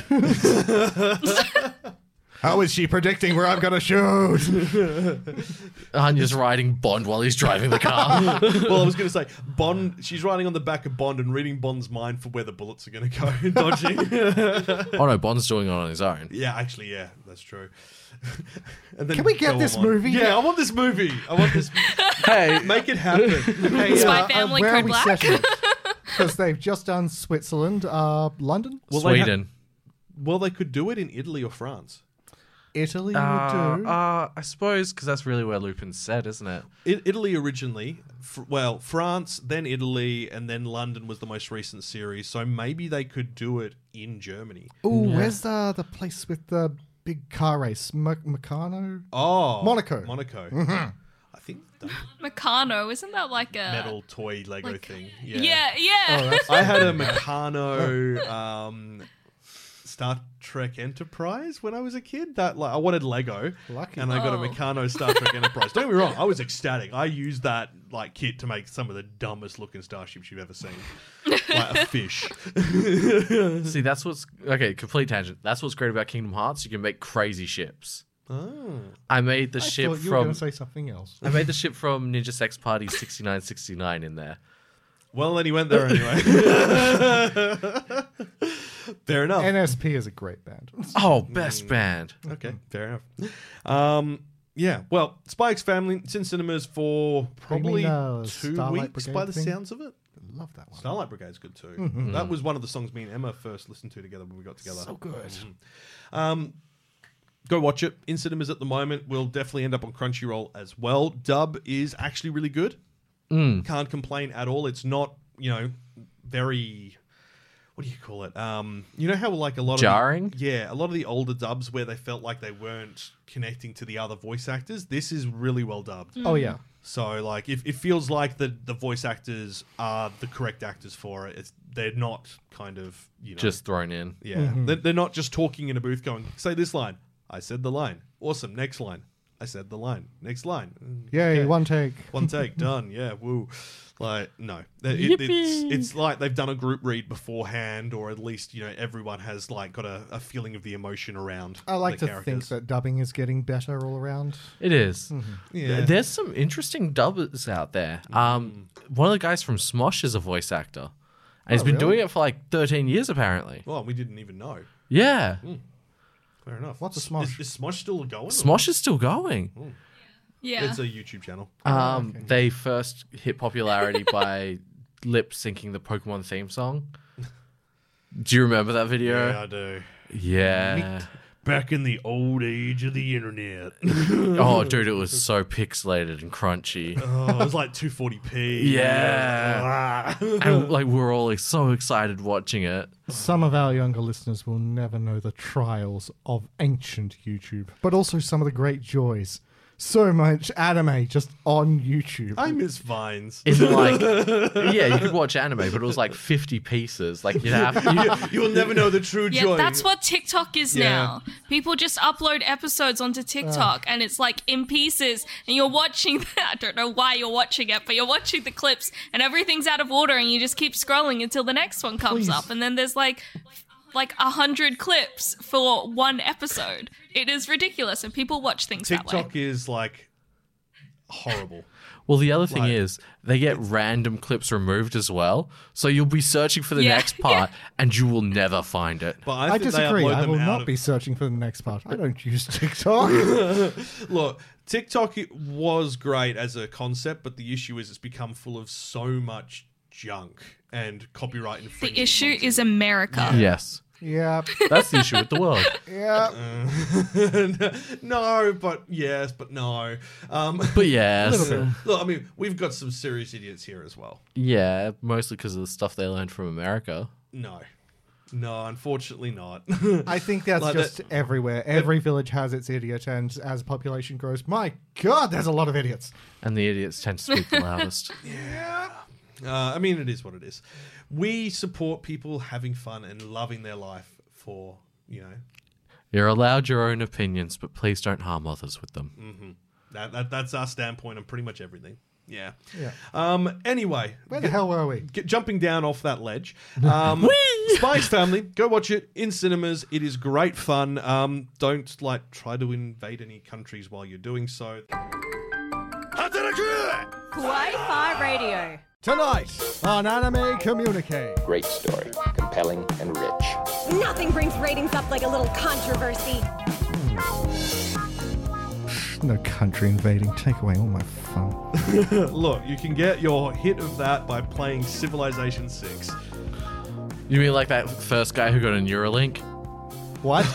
How is she predicting where I'm gonna shoot? Anya's riding Bond while he's driving the car. Well, I was going to say Bond. She's riding on the back of Bond and reading Bond's mind for where the bullets are going to go, dodging. Oh no, Bond's doing it on his own. Yeah, actually, yeah, that's true. And then Can we get go this on. movie? Yeah, I want this movie. I want this. Hey, Make it happen. Hey, Spy Family where Code are we Black? setting it? Because they've just done Switzerland, uh, London, Well, they ha- Sweden. Well, they could do it in Italy or France. Italy Uh, would do. uh, I suppose because that's really where Lupin's set, isn't it? I- Italy originally, fr- well, France, then Italy, and then London was the most recent series. So maybe they could do it in Germany. Ooh, where's the the place with the big car race? M- Meccano? Oh, Monaco. Monaco. I think the Meccano, isn't that like a metal toy Lego like- thing. Yeah, yeah. I had a Meccano um, Star Trek Enterprise when I was a kid. That like I wanted Lego, Lucky. and I got Oh. a Meccano Star Trek Enterprise. Don't get me wrong, I was ecstatic. I used that like kit to make some of the dumbest looking starships you've ever seen, like a fish. See, that's what's okay. Complete tangent. That's what's great about Kingdom Hearts. You can make crazy ships. Oh, I made the I ship thought you were going from. to say something else. I made the ship from Ninja Sex Party sixty-nine sixty-nine in there. well, then he went there anyway. Fair enough. N S P is a great band. Oh, best band. Okay, fair enough. Um, yeah, well, Spy X Family, it's in cinemas for probably mean, uh, two Starlight weeks Brigade by the thing? sounds of it. Love that one. Starlight Brigade's good too. Mm-hmm. That was one of the songs me and Emma first listened to together when we got together. So good. Um, go watch it. In cinemas at the moment. Will definitely end up on Crunchyroll as well. Dub is actually really good. Mm. Can't complain at all. It's not, you know, very... What do you call it? Um, you know how like a lot Jarring? of the, yeah, a lot of the older dubs where they felt like they weren't connecting to the other voice actors. This is really well dubbed. Oh yeah. So like, if it feels like the the voice actors are the correct actors for it, it's they're not kind of you know Just thrown in. yeah Mm-hmm. they're, they're not just talking in a booth going say this line. I said the line. Awesome. Next line. I said the line. Next line. Yay, Okay. one take. One take, done. Yeah, woo. Like, no. It, it's, it's like they've done a group read beforehand, or at least, you know, everyone has, like, got a, a feeling of the emotion around I like the to think characters. that dubbing is getting better all around. It is. Yeah. There's some interesting dubbers out there. Um, one of the guys from Smosh is a voice actor. And he's Oh, been really? doing it for like thirteen years, apparently. Well, we didn't even know. Yeah. Fair enough. What's a Is- Smosh? Is, is Smosh still going? or- Smosh is still going. Yeah. It's a YouTube channel. Um, okay. They first hit popularity by lip syncing the Pokemon theme song. Do you remember that video? Yeah, I do. Yeah. back in the old age of the internet. Oh, dude, it was so pixelated and crunchy. Oh, it was like two forty p. Yeah. And like we were all like, so excited watching it. Some of our younger listeners will never know the trials of ancient YouTube, but also some of the great joys. So much anime just on YouTube. I miss Vines. In like, yeah, you could watch anime, but it was like fifty pieces. Like you'd have to, you, you'll never know the true Yeah, joy. that's what TikTok is Yeah. now. People just upload episodes onto TikTok and it's like in pieces and you're watching that. I don't know why you're watching it, but you're watching the clips and everything's out of order and you just keep scrolling until the next one comes Please. up and then there's like like a hundred clips for one episode. It is ridiculous and people watch things that way. TikTok is like horrible. Well, the other thing Like, is they get random clips removed as well. So you'll be searching for the Yeah, next part and you will never find it. But I, I think they disagree. upload I them will out not of- be searching for the next part. I don't use TikTok. Look, TikTok it was great as a concept, but the issue is it's become full of so much junk and copyright infringement. The issue is America. Yes. Yeah, That's the issue with the world. yeah. no, but yes, but no. Um, But yes. Little bit. look, I mean, we've got some serious idiots here as well. Yeah, mostly because of the stuff they learned from America. No, no, unfortunately not. I think that's Like just that- everywhere. Every village has its idiot, and as population grows, my God, there's a lot of idiots. And the idiots tend to speak the loudest. Uh, I mean, it is what it is. We support people having fun and loving their life for, you know, You're allowed your own opinions, but please don't harm others with them. that, that that's our standpoint on pretty much everything. Yeah. Yeah. Um. Anyway, Where the hell were we? get, jumping down off that ledge. Um, Spice Family, go watch it in cinemas. It is great fun. Um, don't like try to invade any countries while you're doing so. Wi-Fi Radio. Tonight on Anime Communique. Great story, compelling and rich. Nothing brings ratings up like a little controversy. No country invading. Take away all my fun. Look, you can get your hit of that by playing Civilization six. You mean like that first guy who got a Neuralink? What?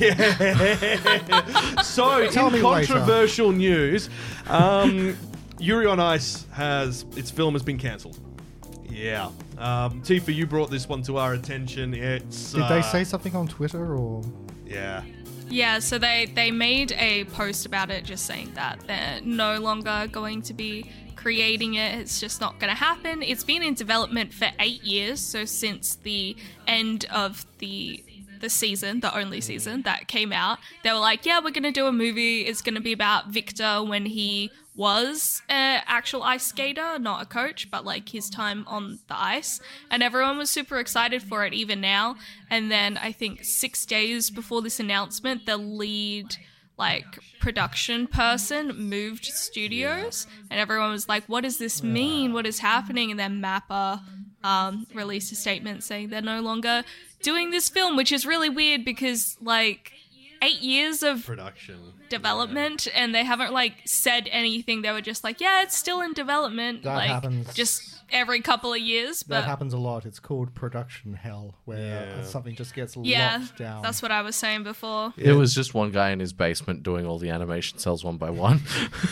Yeah. So, Tell in me later. controversial news, um, Yuri on Ice has its film has been cancelled. Yeah. Um, Tifa, you brought this one to our attention. It's Did uh, they say something on Twitter or? Yeah. Yeah, so they, they made a post about it just saying that they're no longer going to be creating it. It's just not going to happen. It's been in development for eight years, so since the end of the the season, the only season that came out, they were like, yeah, we're going to do a movie. It's going to be about Victor when he was an actual ice skater, not a coach, but like his time on the ice. And everyone was super excited for it even now. And then I think six days before this announcement, the lead like production person moved studios and everyone was like, what does this mean? What is happening? And then Mappa um, released a statement saying they're no longer doing this film, which is really weird because like eight years of Production. development and they haven't like said anything. They were just like, yeah, it's still in development. That like happens. just every couple of years. But That happens a lot. It's called production hell, where Yeah. something just gets yeah, locked down. that's what I was saying before. It was just one guy in his basement doing all the animation cells one by one.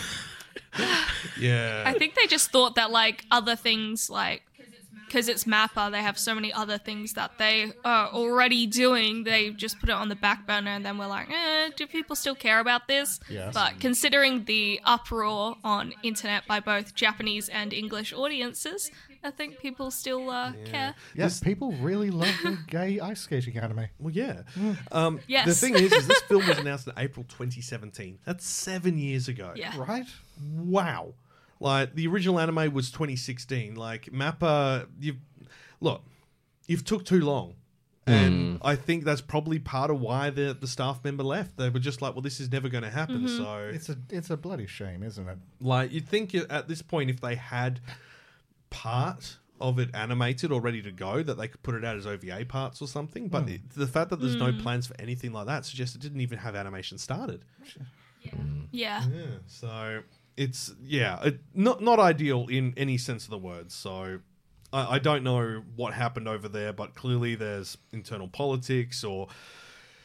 Yeah. I think they just thought that like other things like because it's Mappa, they have so many other things that they are already doing. They just put it on the back burner, and then we're like, eh, do people still care about this? Yes. But considering the uproar on internet by both Japanese and English audiences, I think people still uh, care. Yes, people really love the gay ice skating anime. Well, yeah. Um, Yes. The thing is, is this film was announced in April twenty seventeen. That's seven years ago. Yeah. Right? Wow. Like, the original anime was twenty sixteen. Like, Mappa, you've... Look, you've took too long. And I think that's probably part of why the, the staff member left. They were just like, well, this is never going to happen. Mm-hmm. So, It's a it's a bloody shame, isn't it? like, you'd think at this point, if they had part of it animated or ready to go, that they could put it out as O V A parts or something. But the, the fact that there's no plans for anything like that suggests it didn't even have animation started. Yeah. Yeah, so it's yeah, it, not not ideal in any sense of the word. So I, I don't know what happened over there, but clearly there's internal politics or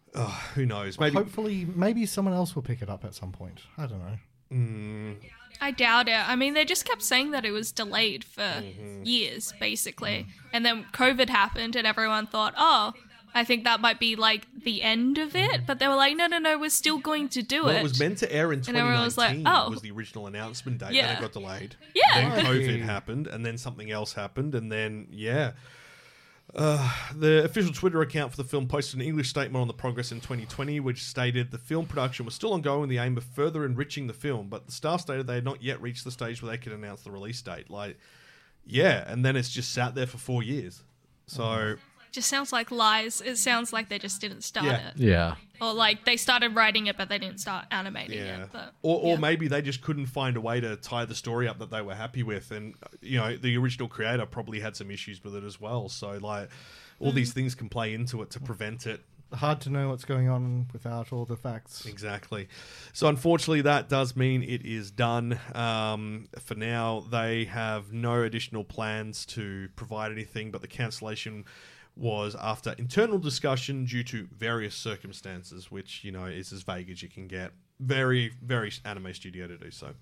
Oh, who knows? Maybe. Hopefully, maybe someone else will pick it up at some point. I don't know. Mm, I doubt it. I mean, they just kept saying that it was delayed for Mm-hmm. years, basically. And then COVID happened, and everyone thought, oh, I think that might be like the end of it. But they were like, no, no, no, we're still going to do well, it. it was meant to air in And twenty everyone nineteen. was like, oh. Was the original announcement date. Yeah. Then it got delayed. Yeah. Then COVID Okay. happened, and then something else happened, and then yeah. Uh, the official Twitter account for the film posted an English statement on the progress in twenty twenty, which stated the film production was still ongoing with the aim of further enriching the film, but the staff stated they had not yet reached the stage where they could announce the release date. Like, yeah, and then it's just sat there for four years. So, Just sounds like lies. It sounds like they just didn't start Yeah. it. Yeah. Or like they started writing it, but they didn't start animating yeah. it. But, or or yeah. maybe they just couldn't find a way to tie the story up that they were happy with. And, you know, the original creator probably had some issues with it as well. So, like, all Mm. these things can play into it to prevent it. Hard to know what's going on without all the facts. Exactly. So unfortunately, that does mean it is done. Um, for now, they have no additional plans to provide anything, but the cancellation was after internal discussion due to various circumstances, which, you know, is as vague as you can get. Very, very anime studio to do so.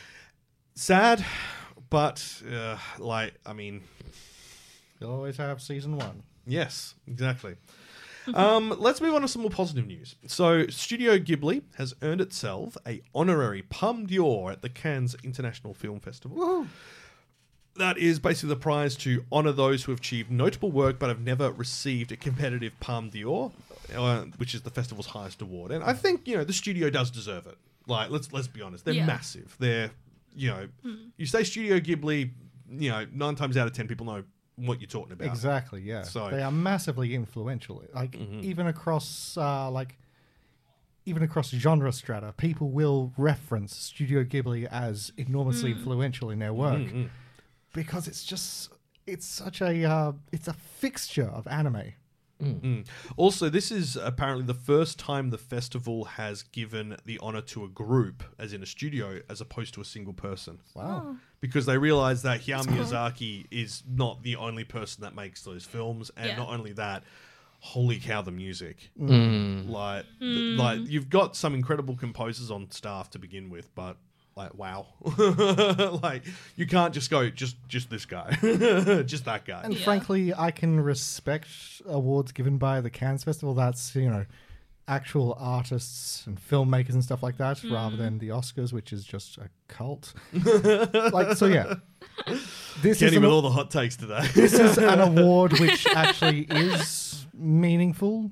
Sad, but, uh, like, I mean... You'll always have season one. Yes, exactly. um, let's move on to some more positive news. So, Studio Ghibli has earned itself a honorary Palme d'Or at the Cannes International Film Festival. Woohoo! That is basically the prize to honour those who have achieved notable work but have never received a competitive Palme d'Or, uh, which is the festival's highest award. And I think, you know, the studio does deserve it. Like, let's let's be honest, they're Yeah. massive. They're, you know, you say Studio Ghibli, you know, nine times out of ten people know what you're talking about. Exactly, yeah. So- They are massively influential. Like, even across, uh, like, even across genre strata, people will reference Studio Ghibli as enormously influential in their work because it's just, it's such a, uh, it's a fixture of anime. Mm. Also, this is apparently the first time the festival has given the honor to a group, as in a studio, as opposed to a single person. Wow. Because they realize that Hayao Miyazaki is not the only person that makes those films, and Yeah. not only that, holy cow, the music! Mm. Like, th- like you've got some incredible composers on staff to begin with, but like, wow, like you can't just go just just this guy, just that guy. And Yeah. frankly, I can respect awards given by the Cannes Festival. That's, you know, actual artists and filmmakers and stuff like that, rather than the Oscars, which is just a cult. Like, so yeah. This is, Kenny an, with all the hot takes today. this is an award which actually is meaningful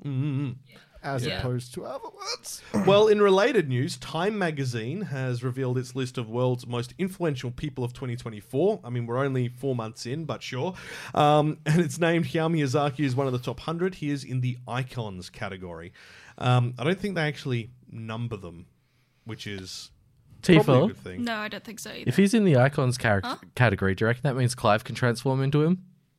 as Yeah. opposed to other ones. Well, in related news, Time magazine has revealed its list of world's most influential people of twenty twenty-four. I mean, we're only four months in, but sure. Um, and it's named Hayao Miyazaki as one of the top one hundred. He is in the icons category. Um, I don't think they actually number them, which is probably a Tifa, good thing. No, I don't think so either. if he's in the icons char- Huh? category, do you reckon that means Clive can transform into him?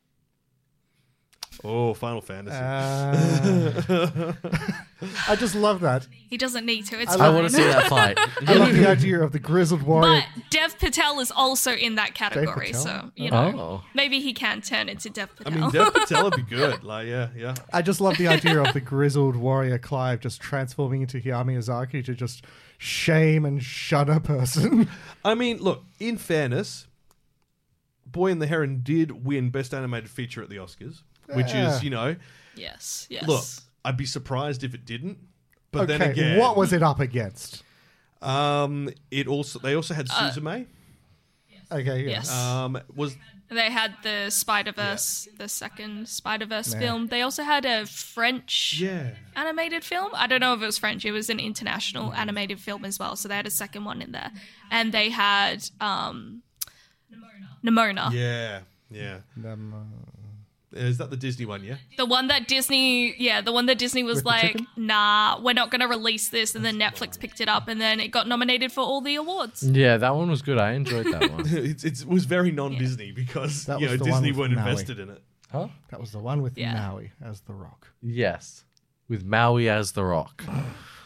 Oh, Final Fantasy. Uh, I just love that. He doesn't need to. It's I fine. I want to see that fight. I love the idea of the grizzled warrior. But Dev Patel is also in that category, Patel? so you know Oh. maybe he can turn into Dev I Patel. mean, Dev Patel would be good. Like, yeah, yeah. I just love the idea of the grizzled warrior Clive just transforming into Hayao Miyazaki to just shame and shun a person. I mean, look, in fairness, Boy and the Heron did win Best Animated Feature at the Oscars, which Yeah. is, you know, yes, yes. look, I'd be surprised if it didn't. But okay, then again, what was it up against? Um, it also they also had Uh, Suzume. Okay, yeah. Yes. Um, was They had the Spider Verse, the second Spider Verse Yeah. film. They also had a French yeah. animated film. I don't know if it was French. It was an international animated film as well. So they had a second one in there, and they had um, Nimona, Yeah, yeah. Um, uh, Is that the Disney one? Yeah. the one that Disney, yeah, the one that Disney was With the like, chicken? nah, we're not going to release this, and then Netflix picked it up, and then it got nominated for all the awards. Yeah, that one was good. I enjoyed that one. it's, it's, it was very non-Disney because That you know was the one Disney with weren't Maui. invested in it. Huh? that was the one with Yeah. Maui as the rock. Yes. With Maui as the rock.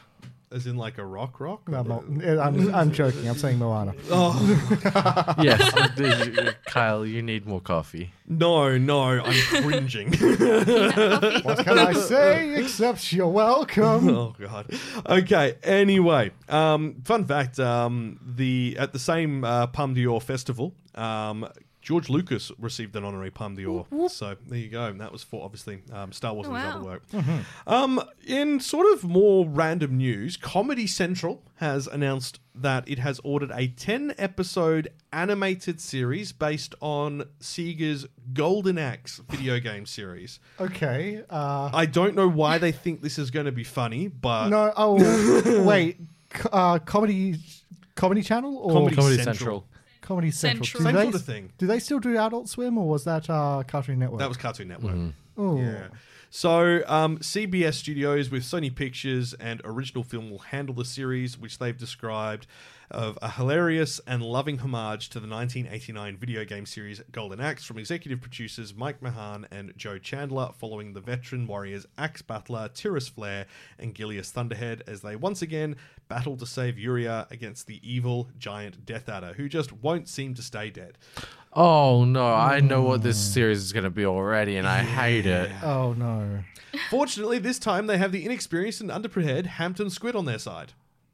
As in like a rock rock? No, I'm, not, I'm, I'm joking. I'm saying Moana. Oh. Yes. Kyle, you need more coffee. No, no, I'm cringing. What can I say except you're welcome? Oh, God. Okay, anyway, um, fun fact, um, the at the same uh, Palme d'Or festival, um, George Lucas received an honorary Palme d'Or. So there you go. And that was for, obviously, um, Star Wars Oh, and his wow. other work. Mm-hmm. Um, in sort of more random news, Comedy Central has announced that it has ordered a ten-episode animated series based on Sega's Golden Axe video game series. Okay. Uh, I don't know why they think this is going to be funny, but... no. Oh, wait. Co- uh, comedy, comedy channel or Comedy Comedy Central. Central. Comedy Central? Central. Do Same they, sort of thing. Do they still do Adult Swim or was that uh, Cartoon Network? That was Cartoon Network. Oh. Yeah. So, um, C B S Studios with Sony Pictures and Original Film will handle the series, which they've described of a hilarious and loving homage to the nineteen eighty-nine video game series Golden Axe from executive producers Mike Mahan and Joe Chandler, following the veteran warriors Axe Battler, Tyrus Flare, and Gilius Thunderhead as they once again battle to save Uria against the evil giant Death Adder, who just won't seem to stay dead. Oh, no. I know what this series is going to be already, and I hate it. Oh, no. Fortunately, this time they have the inexperienced and underprepared Hampton Squid on their side.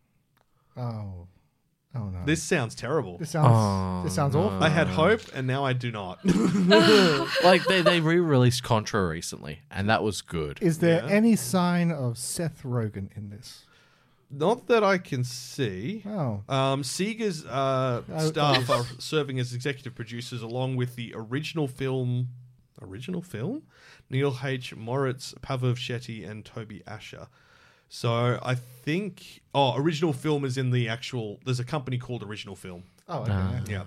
Oh. Oh, no. This sounds terrible. This sounds, Oh, this sounds no. awful. I had hope, and now I do not. Like, they, they re-released Contra recently, and that was good. Is there Yeah. any sign of Seth Rogen in this? Not that I can see. Oh. Um, Sega's uh, Oh, staff oh. are serving as executive producers along with the original film... Original film? Neil H. Moritz, Pavel Shetty, and Toby Asher. So I think... Oh, original film is in the actual... There's a company called Original Film. Oh, okay. Ah. Yeah.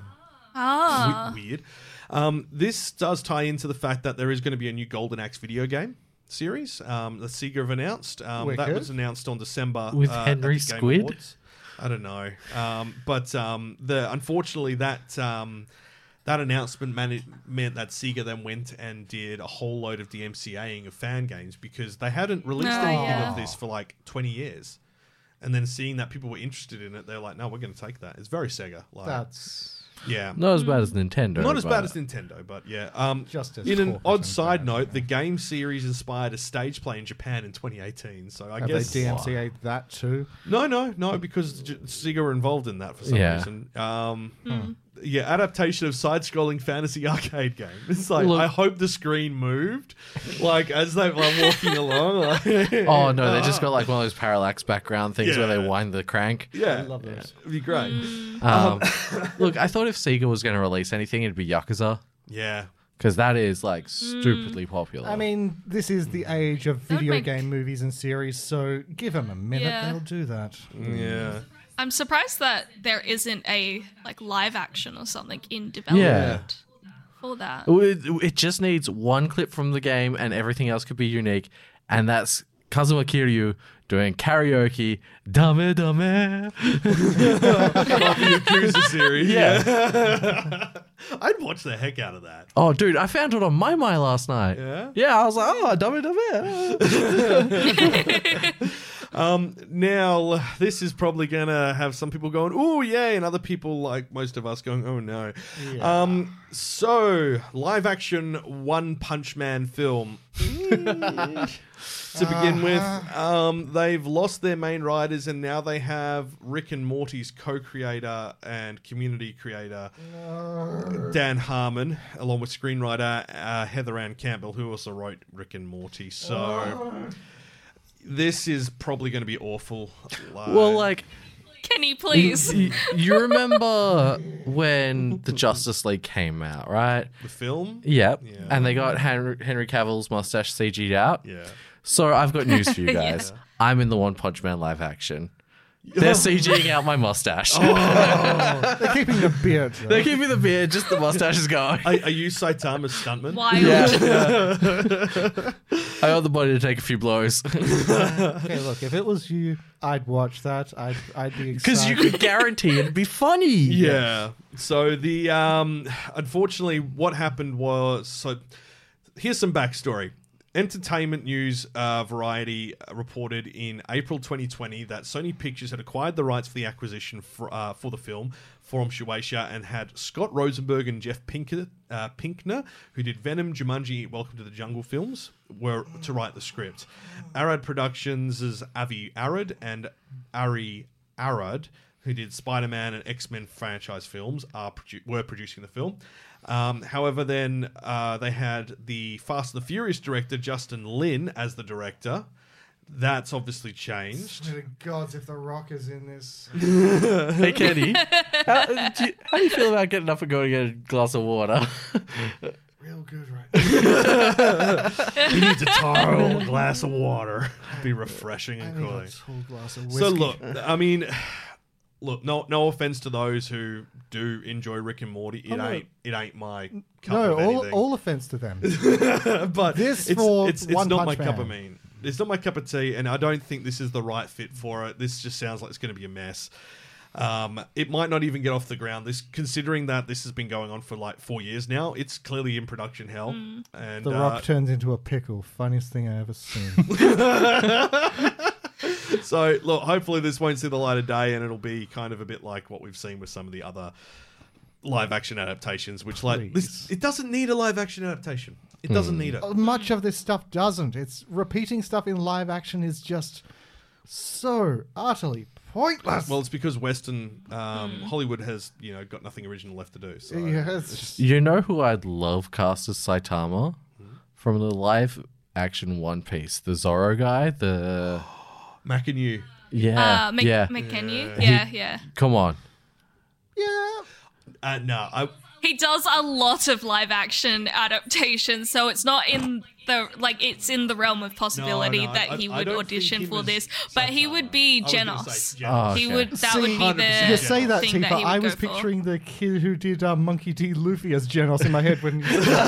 Ah. We- weird. Um, this does tie into the fact that there is going to be a new Golden Axe video game series um, that Sega have announced. Um, that Wicked. was announced on December With uh, at Henry the Game Squid? Awards. I don't know, um, but um, the unfortunately that um, that announcement mani- meant that Sega then went and did a whole load of DMCAing of fan games because they hadn't released Oh, anything yeah. of this for like twenty years. And then seeing that people were interested in it, they're like, "No, we're going to take that." It's very Sega. Like, That's yeah, Not as bad as Nintendo. not as but- bad as Nintendo, but yeah. Um, Just as in an corporate odd and side bad, note, yeah. the game series inspired a stage play in Japan in twenty eighteen. So I have guess they D M C A'd that too? no, no, no, because J- Sega were involved in that for some Yeah. reason. Um, Yeah, adaptation of side-scrolling fantasy arcade game. It's like, Look- I hope the screen moved, like, as they were walking along. Like, Oh, no, they just got like one of those parallax background things where they Yeah. wind the crank. Yeah, I love those. it'd be great. Um, look, I thought if Sega was going to release anything, it'd be Yakuza. Yeah. Because that is like stupidly popular. I mean, this is the age of That would video make- game movies and series, so give them a minute, Yeah. they'll do that. Yeah. I'm surprised that there isn't a like live action or something in development for that. it, it just needs one clip from the game and everything else could be unique. And that's Kazuma Kiryu doing karaoke, Dame Dame. The Yakuza series. Yeah. I'd watch the heck out of that. Oh, dude, I found it on My My last night. Yeah? Yeah, I was like, oh, Dame Dame. Um, now, this is probably going to have some people going, ooh, yay, and other people, like most of us, going, oh, no. Um, so, live-action One Punch Man film. To begin with, um, they've lost their main writers, and now they have Rick and Morty's co-creator and community creator, Dan Harmon, along with screenwriter uh, Heather Ann Campbell, who also wrote Rick and Morty. So... This is probably going to be awful. Like, Well, like, Can you please? y- you remember when the Justice League came out, right? the film? Yep. Yeah. And they got Henry, Henry Cavill's mustache C G'd out. Yeah. So I've got news for you Yeah. guys. I'm in the One Punch Man live action. They're CGing out my mustache. They're keeping the beard. though. They give me the beard, just the mustache is going. Are, are you Saitama's stuntman? Wild. I got the body to take a few blows. Okay, look, if it was you, I'd watch that. I'd, I'd be Because excited. you could guarantee it'd be funny. Yeah. So the um, unfortunately, what happened was so. Here's some backstory. Entertainment News uh, Variety reported in April twenty twenty that Sony Pictures had acquired the rights for the acquisition for, uh, for the film from Shueisha and had Scott Rosenberg and Jeff Pinkner, uh, Pinkner, who did Venom, Jumanji, Welcome to the Jungle films, were to write the script. Arad Productions' Avi Arad and Ari Arad, who did Spider-Man and X-Men franchise films, are produ- were producing the film. Um, however, then uh, they had the Fast and the Furious director, Justin Lin, as the director. That's obviously changed. Swear to gods, if The Rock is in this. Hey, Kenny, how, do you, how do you feel about getting up and going to get a glass of water? Real good right now. He needs a tall glass of water. Be refreshing and I need cooling. a tall glass of whiskey. So look, I mean, look, no, no offense to those who do enjoy Rick and Morty. It Oh, no. ain't, it ain't my cup No, of all, anything. all offense to them. but This it's, for it's, it's One not Punch my cup of Man. mean. It's not my cup of tea, and I don't think this is the right fit for it. This just sounds like it's going to be a mess. Um, it might not even get off the ground. This, considering that this has been going on for like four years now, it's clearly in production hell. Mm. And The uh, Rock turns into a pickle. Funniest thing I ever seen. So, look, hopefully this won't see the light of day, and it'll be kind of a bit like what we've seen with some of the other live-action adaptations, which, like, this, it doesn't need a live-action adaptation. It doesn't need it. Much of this stuff doesn't. It's repeating stuff in live action is just so utterly pointless. Well, it's because Western um, Hollywood has, you know, got nothing original left to do. So Yeah, it's just- You know who I'd love cast as Saitama? From the live action One Piece. The Zorro guy, the... Mac and you. Yeah, Uh, Mc- yeah. McKenny? Yeah. Yeah, yeah. Come on. yeah. Uh, no, I... He does a lot of live action adaptations, so it's not in the like it's in the realm of possibility No, no, that I- he I would don't audition think he for was this, but he would be I was gonna Genos. say Genos. Oh, He okay. would that See, would be one hundred percent You the say that, thing that Tifa. he would I was go for. picturing the kid who did uh, Monkey D. Luffy as Genos in my head when.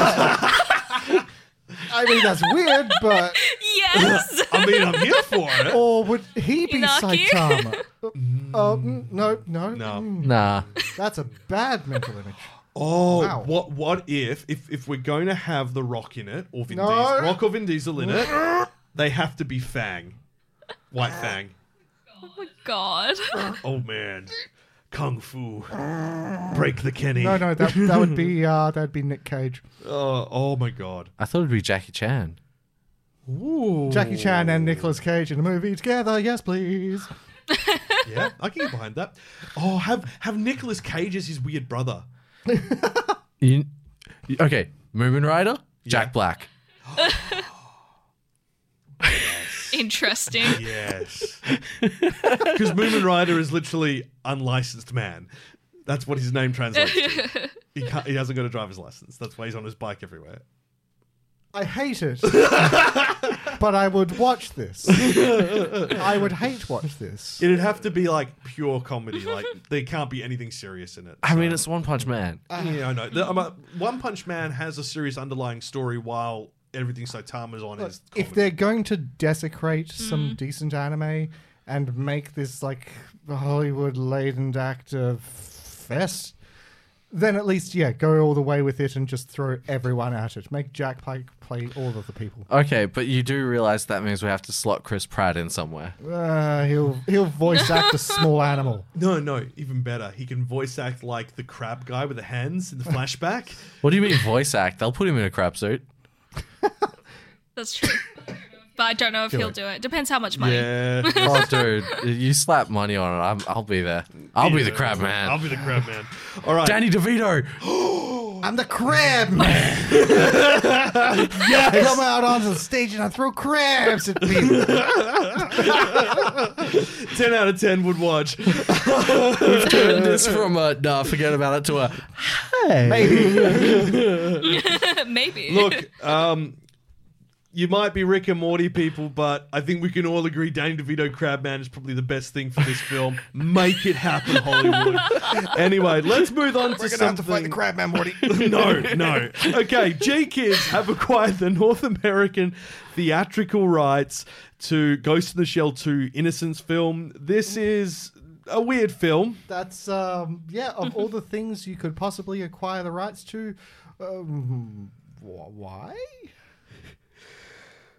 I mean, that's weird, but. Yes. I mean, I'm here for it. Or would he be Inaki? Saitama? Oh, mm, no, no. No. mm. Nah. That's a bad mental image. Oh, Wow. what what if, if if we're going to have The Rock in it, or Vin No. Diesel, Rock or Vin Diesel in it, they have to be Fang. White Fang. Oh my god. Oh, man. Kung Fu. Break the Kenny. No, no, that that would be uh, that'd be Nick Cage, Oh, oh my God. I thought it'd be Jackie Chan. Ooh. Jackie Chan and Nicolas Cage in a movie together. Yes, please. Yeah, I can get behind that. Oh, have have Nicolas Cage as his weird brother. You, okay, Moomin Rider, Jack Black. Interesting. Yes. Because Moomin Rider is literally unlicensed man. That's what his name translates to. He, can't, he hasn't got a driver's license. That's why he's on his bike everywhere. I hate it, but I would watch this. I would hate watch this. It'd have to be like pure comedy. Like there can't be anything serious in it. I mean, it's One Punch Man. Yeah, I know. The, um, uh, One Punch Man has a serious underlying story, while everything Saitama's on is comedy. If they're going to desecrate some decent anime and make this like Hollywood laden actor fest, then at least yeah, go all the way with it and just throw everyone at it. Make Jack play, play all of the people. Okay, but you do realize that means we have to slot Chris Pratt in somewhere. Uh, he'll he'll voice act a small animal. No, no, even better. He can voice act like the crab guy with the hands in the flashback. What do you mean voice act? They'll put him in a crap suit. That's true. But I don't know if Do he'll it. do it. Depends how much money. Yeah. Oh, dude, you slap money on it. I'm, I'll be there. I'll be the crab man. I'll be the crab man. All right. Danny DeVito. I'm the crab man. I come out onto the stage and I throw crabs at people. ten out of ten would watch. We've turned this from a nah, forget about it to a hey. Maybe. Maybe. Look, um, you might be Rick and Morty people, but I think we can all agree Danny DeVito Crabman is probably the best thing for this film. Make it happen, Hollywood. Anyway, let's move on to We're gonna something. have to fight the crab man, Morty. no, no. Okay, G-Kids have acquired the North American theatrical rights to Ghost in the Shell two Innocence film. This is a weird film. That's um yeah, of all the things you could possibly acquire the rights to, um, wh- why?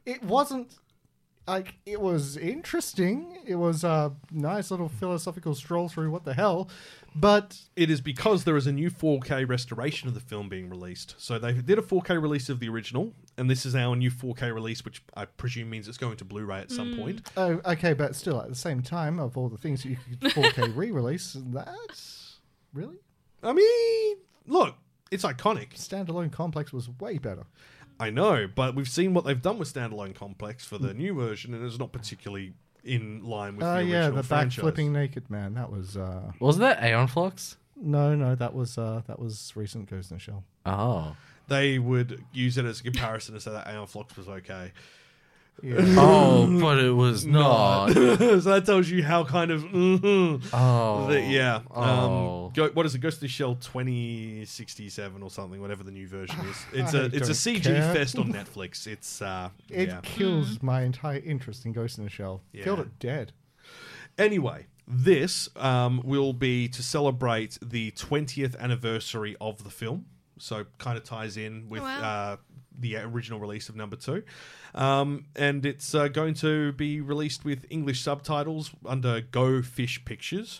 it wasn't like it was interesting. It was a nice little philosophical stroll through what the hell, but it is because there is a new four K restoration of the film being released. So they did a four K release of the original, and this is now a new four K release, which I presume means it's going to Blu-ray at some point. Oh, okay, but still, at the same time, of all the things that you could four K re-release, that's really. I mean, look, it's iconic. Standalone Complex was way better. I know, but we've seen what they've done with Standalone Complex for the new version, and it's not particularly in line with uh, the original yeah, the franchise. back flipping naked man. That was. Uh... Wasn't that Aeon Flux? No, no, that was uh, that was recent Ghost in the Shell. Oh, they would use it as a comparison and say that Aeon Flux was okay. Yeah. Oh, but it was not. So that tells you how kind of. Mm-hmm, oh, the, yeah. Oh. Um, go, what is it? Ghost in the Shell twenty sixty-seven or something, whatever the new version is. It's I a it's a C G care. fest on Netflix. It's uh, it yeah. kills my entire interest in Ghost in the Shell. Yeah. Killed it dead. Anyway, this um, will be to celebrate the twentieth anniversary of the film. So kind of ties in with Oh, wow. uh, the original release of number two. Um, and it's uh, going to be released with English subtitles under Go Fish Pictures.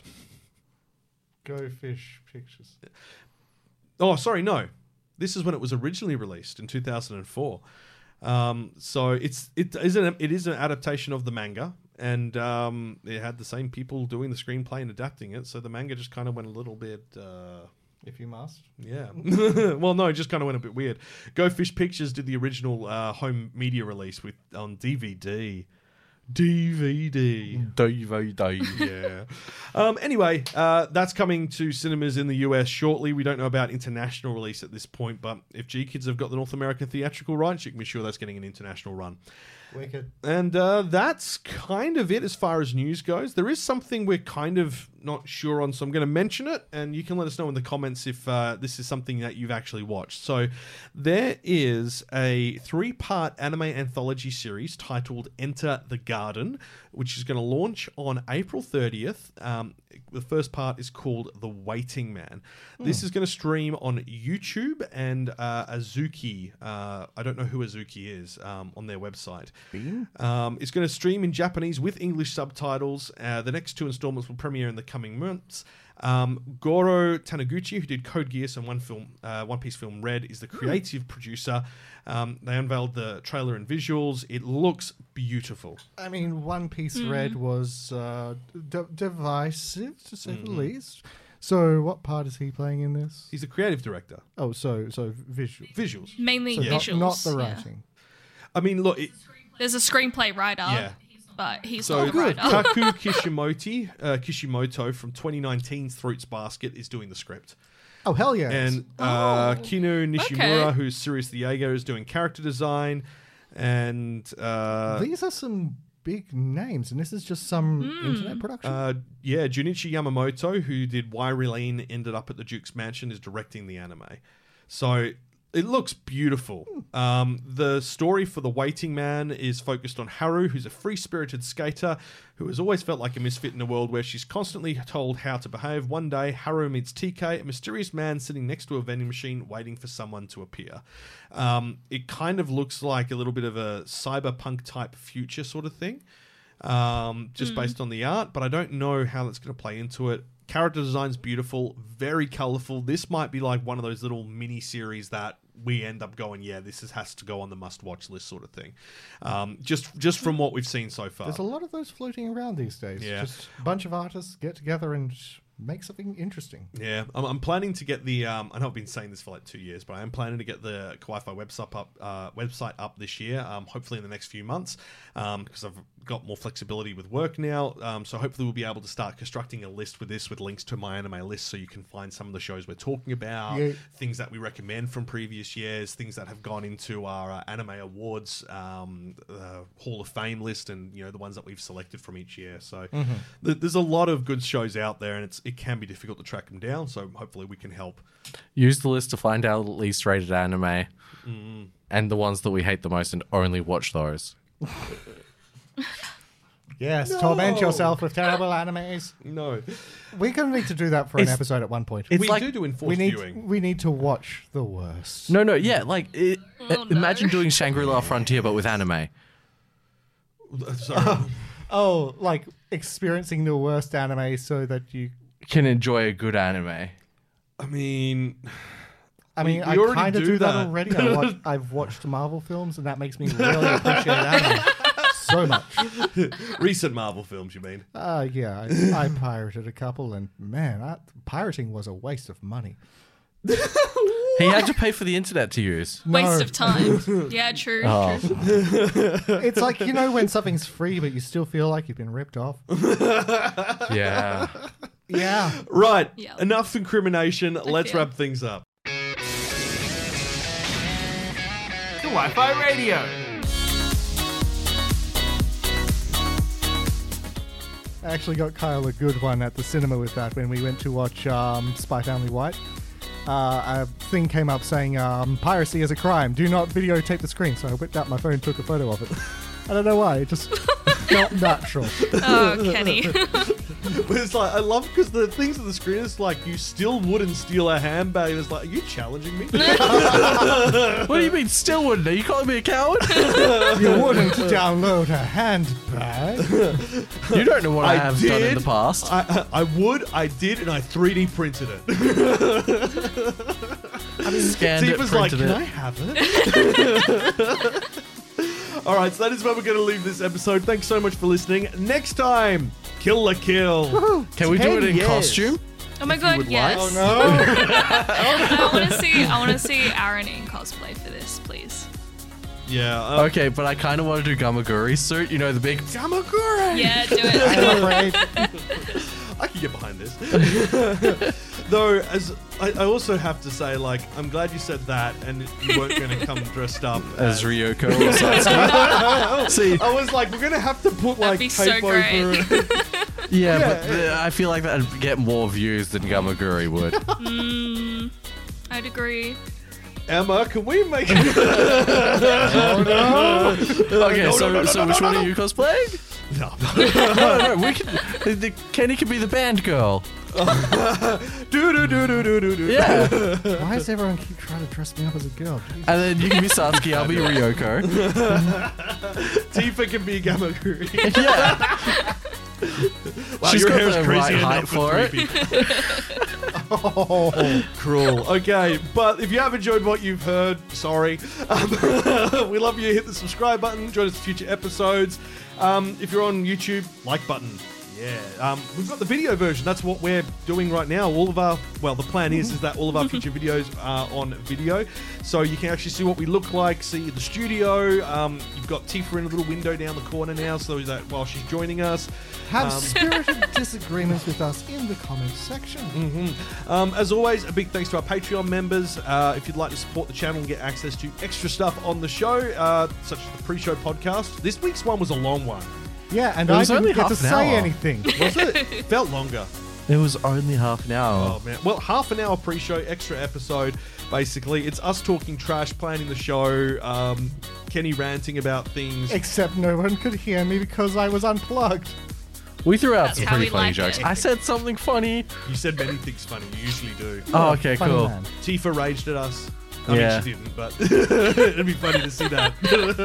Go Fish Pictures. Oh, sorry, no. This is when it was originally released in two thousand four. Um, so it's it is an it is an adaptation of the manga, and um, it had the same people doing the screenplay and adapting it. So the manga just kind of went a little bit. Uh, If you must. Yeah. Well, no, it just kind of went a bit weird. Go Fish Pictures did the original uh, home media release with on D V D. D V D. D V D. Yeah. Um, anyway, uh, that's coming to cinemas in the U S shortly. We don't know about international release at this point, but if G Kids have got the North American theatrical rights, you can be sure that's getting an international run. Wicked. And uh, that's kind of it as far as news goes. There is something we're kind of not sure on, so I'm going to mention it, and you can let us know in the comments if uh, this is something that you've actually watched. So there is a three-part anime anthology series titled Enter the Garden, which is going to launch on April thirtieth. Um, the first part is called The Waiting Man. Mm. This is going to stream on YouTube and uh, Azuki. Uh, I don't know who Azuki is um, on their website. Um, it's going to stream in Japanese with English subtitles. Uh, the next two installments will premiere in the coming months. Um, Goro Taniguchi, who did Code Geass and One Film, uh, One Piece film Red, is the creative mm. producer. Um, they unveiled the trailer and visuals. It looks beautiful. I mean, One Piece mm. Red was uh, d- divisive, to say mm. the least. So, what part is he playing in this? He's a creative director. Oh, so so visual visuals, mainly so visuals, not, not the yeah. writing. I mean, look. It, There's a screenplay writer. Yeah. But he's so not the writer. Taku Kishimoto, uh, Kishimoto from twenty nineteen's Fruits Basket is doing the script. Oh, hell yeah. And uh, oh, Kinu Nishimura, okay. who's Sirius the Jaeger, is doing character design. And uh, these are some big names, and this is just some mm. internet production. Uh, yeah, Junichi Yamamoto, who did Why Relene Ended Up at the Duke's Mansion, is directing the anime. So it looks beautiful. Um, the story for The Waiting Man is focused on Haru, who's a free-spirited skater who has always felt like a misfit in a world where she's constantly told how to behave. One day, Haru meets T K, a mysterious man sitting next to a vending machine waiting for someone to appear. Um, it kind of looks like a little bit of a cyberpunk-type future sort of thing, um, just mm. based on the art, but I don't know how that's going to play into it. Character design's beautiful, very colourful. This might be like one of those little mini-series that we end up going, yeah, this is, has to go on the must-watch list sort of thing. Um, just just from what we've seen so far. There's a lot of those floating around these days. Yeah. Just a bunch of artists get together and make something interesting. Yeah, I'm, I'm planning to get the. Um, I know I've been saying this for like two years, but I am planning to get the Kawaii website up. Uh, website up this year. Um, hopefully in the next few months, um, because I've got more flexibility with work now. Um, so hopefully we'll be able to start constructing a list with this, with links to my anime list, so you can find some of the shows we're talking about, yeah. things that we recommend from previous years, things that have gone into our uh, anime awards um, uh, Hall of Fame list, and you know the ones that we've selected from each year. So mm-hmm. th- there's a lot of good shows out there, and it's it can be difficult to track them down. So hopefully we can help. Use the list to find our least rated anime mm. and the ones that we hate the most, and only watch those. Yes, no. torment yourself with terrible animes. No. We're going to need to do that for It's- an episode at one point. We like- do do enforced We need, viewing. we need to watch the worst. No, no, yeah, like, it, Oh, imagine no. doing Shangri-La Frontier, but with anime. Sorry. Oh, like experiencing the worst anime so that you Can enjoy a good anime. I mean, I mean, we I already kind of do do that, that. already. I watch, I've watched Marvel films, and that makes me really appreciate anime so much. recent Marvel films, you mean? Uh, yeah, I, I pirated a couple, and man, that, pirating was a waste of money. He had to pay for the internet to use. Waste No. of time. Yeah, true. Oh. true. It's like, you know, when something's free, but you still feel like you've been ripped off. Yeah. Yeah. Right. Yeah. Enough incrimination. Let's Okay. wrap things up. Wi-Fi Radio. I actually got Kyle a good one at the cinema with that when we went to watch um, Spy Family White. Uh, a thing came up saying um, piracy is a crime. Do not videotape the screen. So I whipped out my phone and took a photo of it. I don't know why. It just felt natural. Oh, Kenny. But it's like, I love because the things on the screen is like, you still wouldn't steal a handbag. And it's like, are you challenging me? What do you mean still wouldn't? Are you calling me a coward? You wouldn't download a handbag. You don't know what I, I have done in did. the past. I, I I would, I did, and I three D printed it. I mean, scanned it, Tifa's like, printed can it. I have it? All right, so that is where we're going to leave this episode. Thanks so much for listening. Next time, Kill la Kill. Can we do it in Yes. costume? Oh my you god, would yes. like. Oh no! I want to see. I want to see Aaron in cosplay for this, please. Yeah. Uh, Okay, but I kind of want to do Gamaguri's suit. You know, the big... Gamaguri! Yeah, do it. I'm afraid. I can get behind this. Though, as I, I also have to say, like, I'm glad you said that, and you weren't going to come dressed up As Ryoko or Satsuki. See, I was like, we're going to have to put like That'd be so tape over. great. yeah, Yeah. but uh, I feel like that'd get more views than Gamaguri would. Mm, I'd agree. Emma, can we make? Okay, no, so, no, no, so no, which no, one no. are you cosplaying? No. no, no, we can. The, the, Kenny could be the band girl. do do do do do do do. Yeah, Why does everyone keep trying to dress me up as a girl? Jesus. and then you can be Satsuki. I'll be Ryoko. Tifa can be Gamaguri. Yeah, Wow, she's your got hair's the crazy right enough height for for three it. people. Oh, cruel. Okay, but if you have enjoyed what you've heard, sorry. Um, we love you. Hit the subscribe button. Join us for future episodes. Um, if you're on YouTube, like button. Yeah. Um, we've got the video version. That's what we're doing right now. All of our, well, the plan is, is that all of our future videos are on video. So you can actually see what we look like, see the studio. Um, you've got Tifa in a little window down the corner now, so that while she's joining us. Have Um, spirited disagreements with us in the comments section. Mm-hmm. Um, as always, a big thanks to our Patreon members. Uh, if you'd like to support the channel and get access to extra stuff on the show, uh, such as the pre-show podcast. This week's one was a long one. Yeah, and It I was didn't only get to half an say hour. anything. Was it? It felt longer. It was only half an hour. Oh, man. Well, half an hour pre-show, extra episode, basically. It's us talking trash, planning the show, um, Kenny ranting about things. Except no one could hear me because I was unplugged. We threw out That's some how pretty we funny like jokes. it. I said something funny. You said many things funny. You usually do. Oh, okay, Funny cool. man. Tifa raged at us. I Yeah. mean, she didn't, but it'd be funny to see that.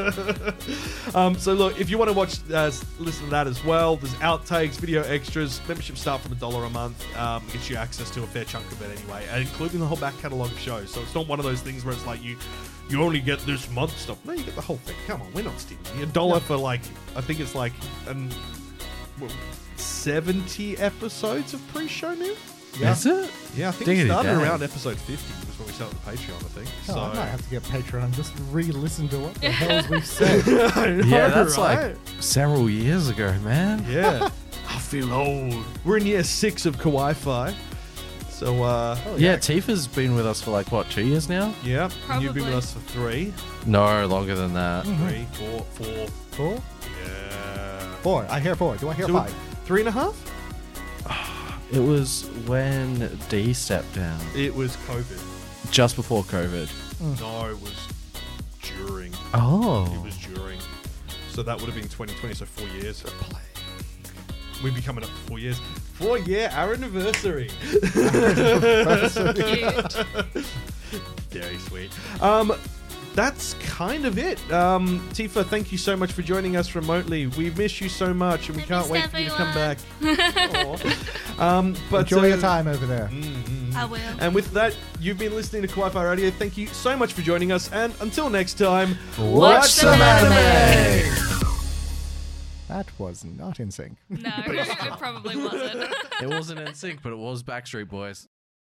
um, so look, if you want to watch, uh, listen to that as well, there's outtakes, video extras. Membership start from a dollar a month. Um, gets you access to a fair chunk of it anyway, and including the whole back catalogue of shows. So it's not one of those things where it's like you, you only get this month stuff. No, you get the whole thing. Come on, we're not stealing. A dollar for like, I think it's like, um, well, seventy episodes of pre-show now. Yeah. Is it? Yeah, I think Diggity we started dang. around episode fifty was when we started the Patreon, I think. Oh, so I might have to get Patreon and just re-listen to what the hells we've said. I know, Yeah, that's right? like several years ago, man. Yeah. I feel old. We're in year six of Kawaii Fi. So, uh, Yeah, Tifa's been with us for like, what, two years now? yeah. And you've been with Probably. us for three. No, longer than that. Three, four, four. Four? Yeah. Four. I hear four. Do I hear So, five? Three and a half? It was when D stepped down. It was COVID. Just before COVID. No, it was during. It Oh. was during. So that would have been twenty twenty, so four years. We'd be coming up to four years. Four year our anniversary. Cute. Very sweet. Um, that's kind of it. Um, Tifa, thank you so much for joining us remotely. We miss you so much, and we I can't miss wait for you to come back. everyone. Aw. um, but, Enjoy uh, your time over there. mm, I will. And with that, you've been listening to Kawaii Fi Radio. Thank you so much for joining us, and until next time, Watch some anime! That was not in sync. No, it probably wasn't. It wasn't in sync, but it was Backstreet Boys.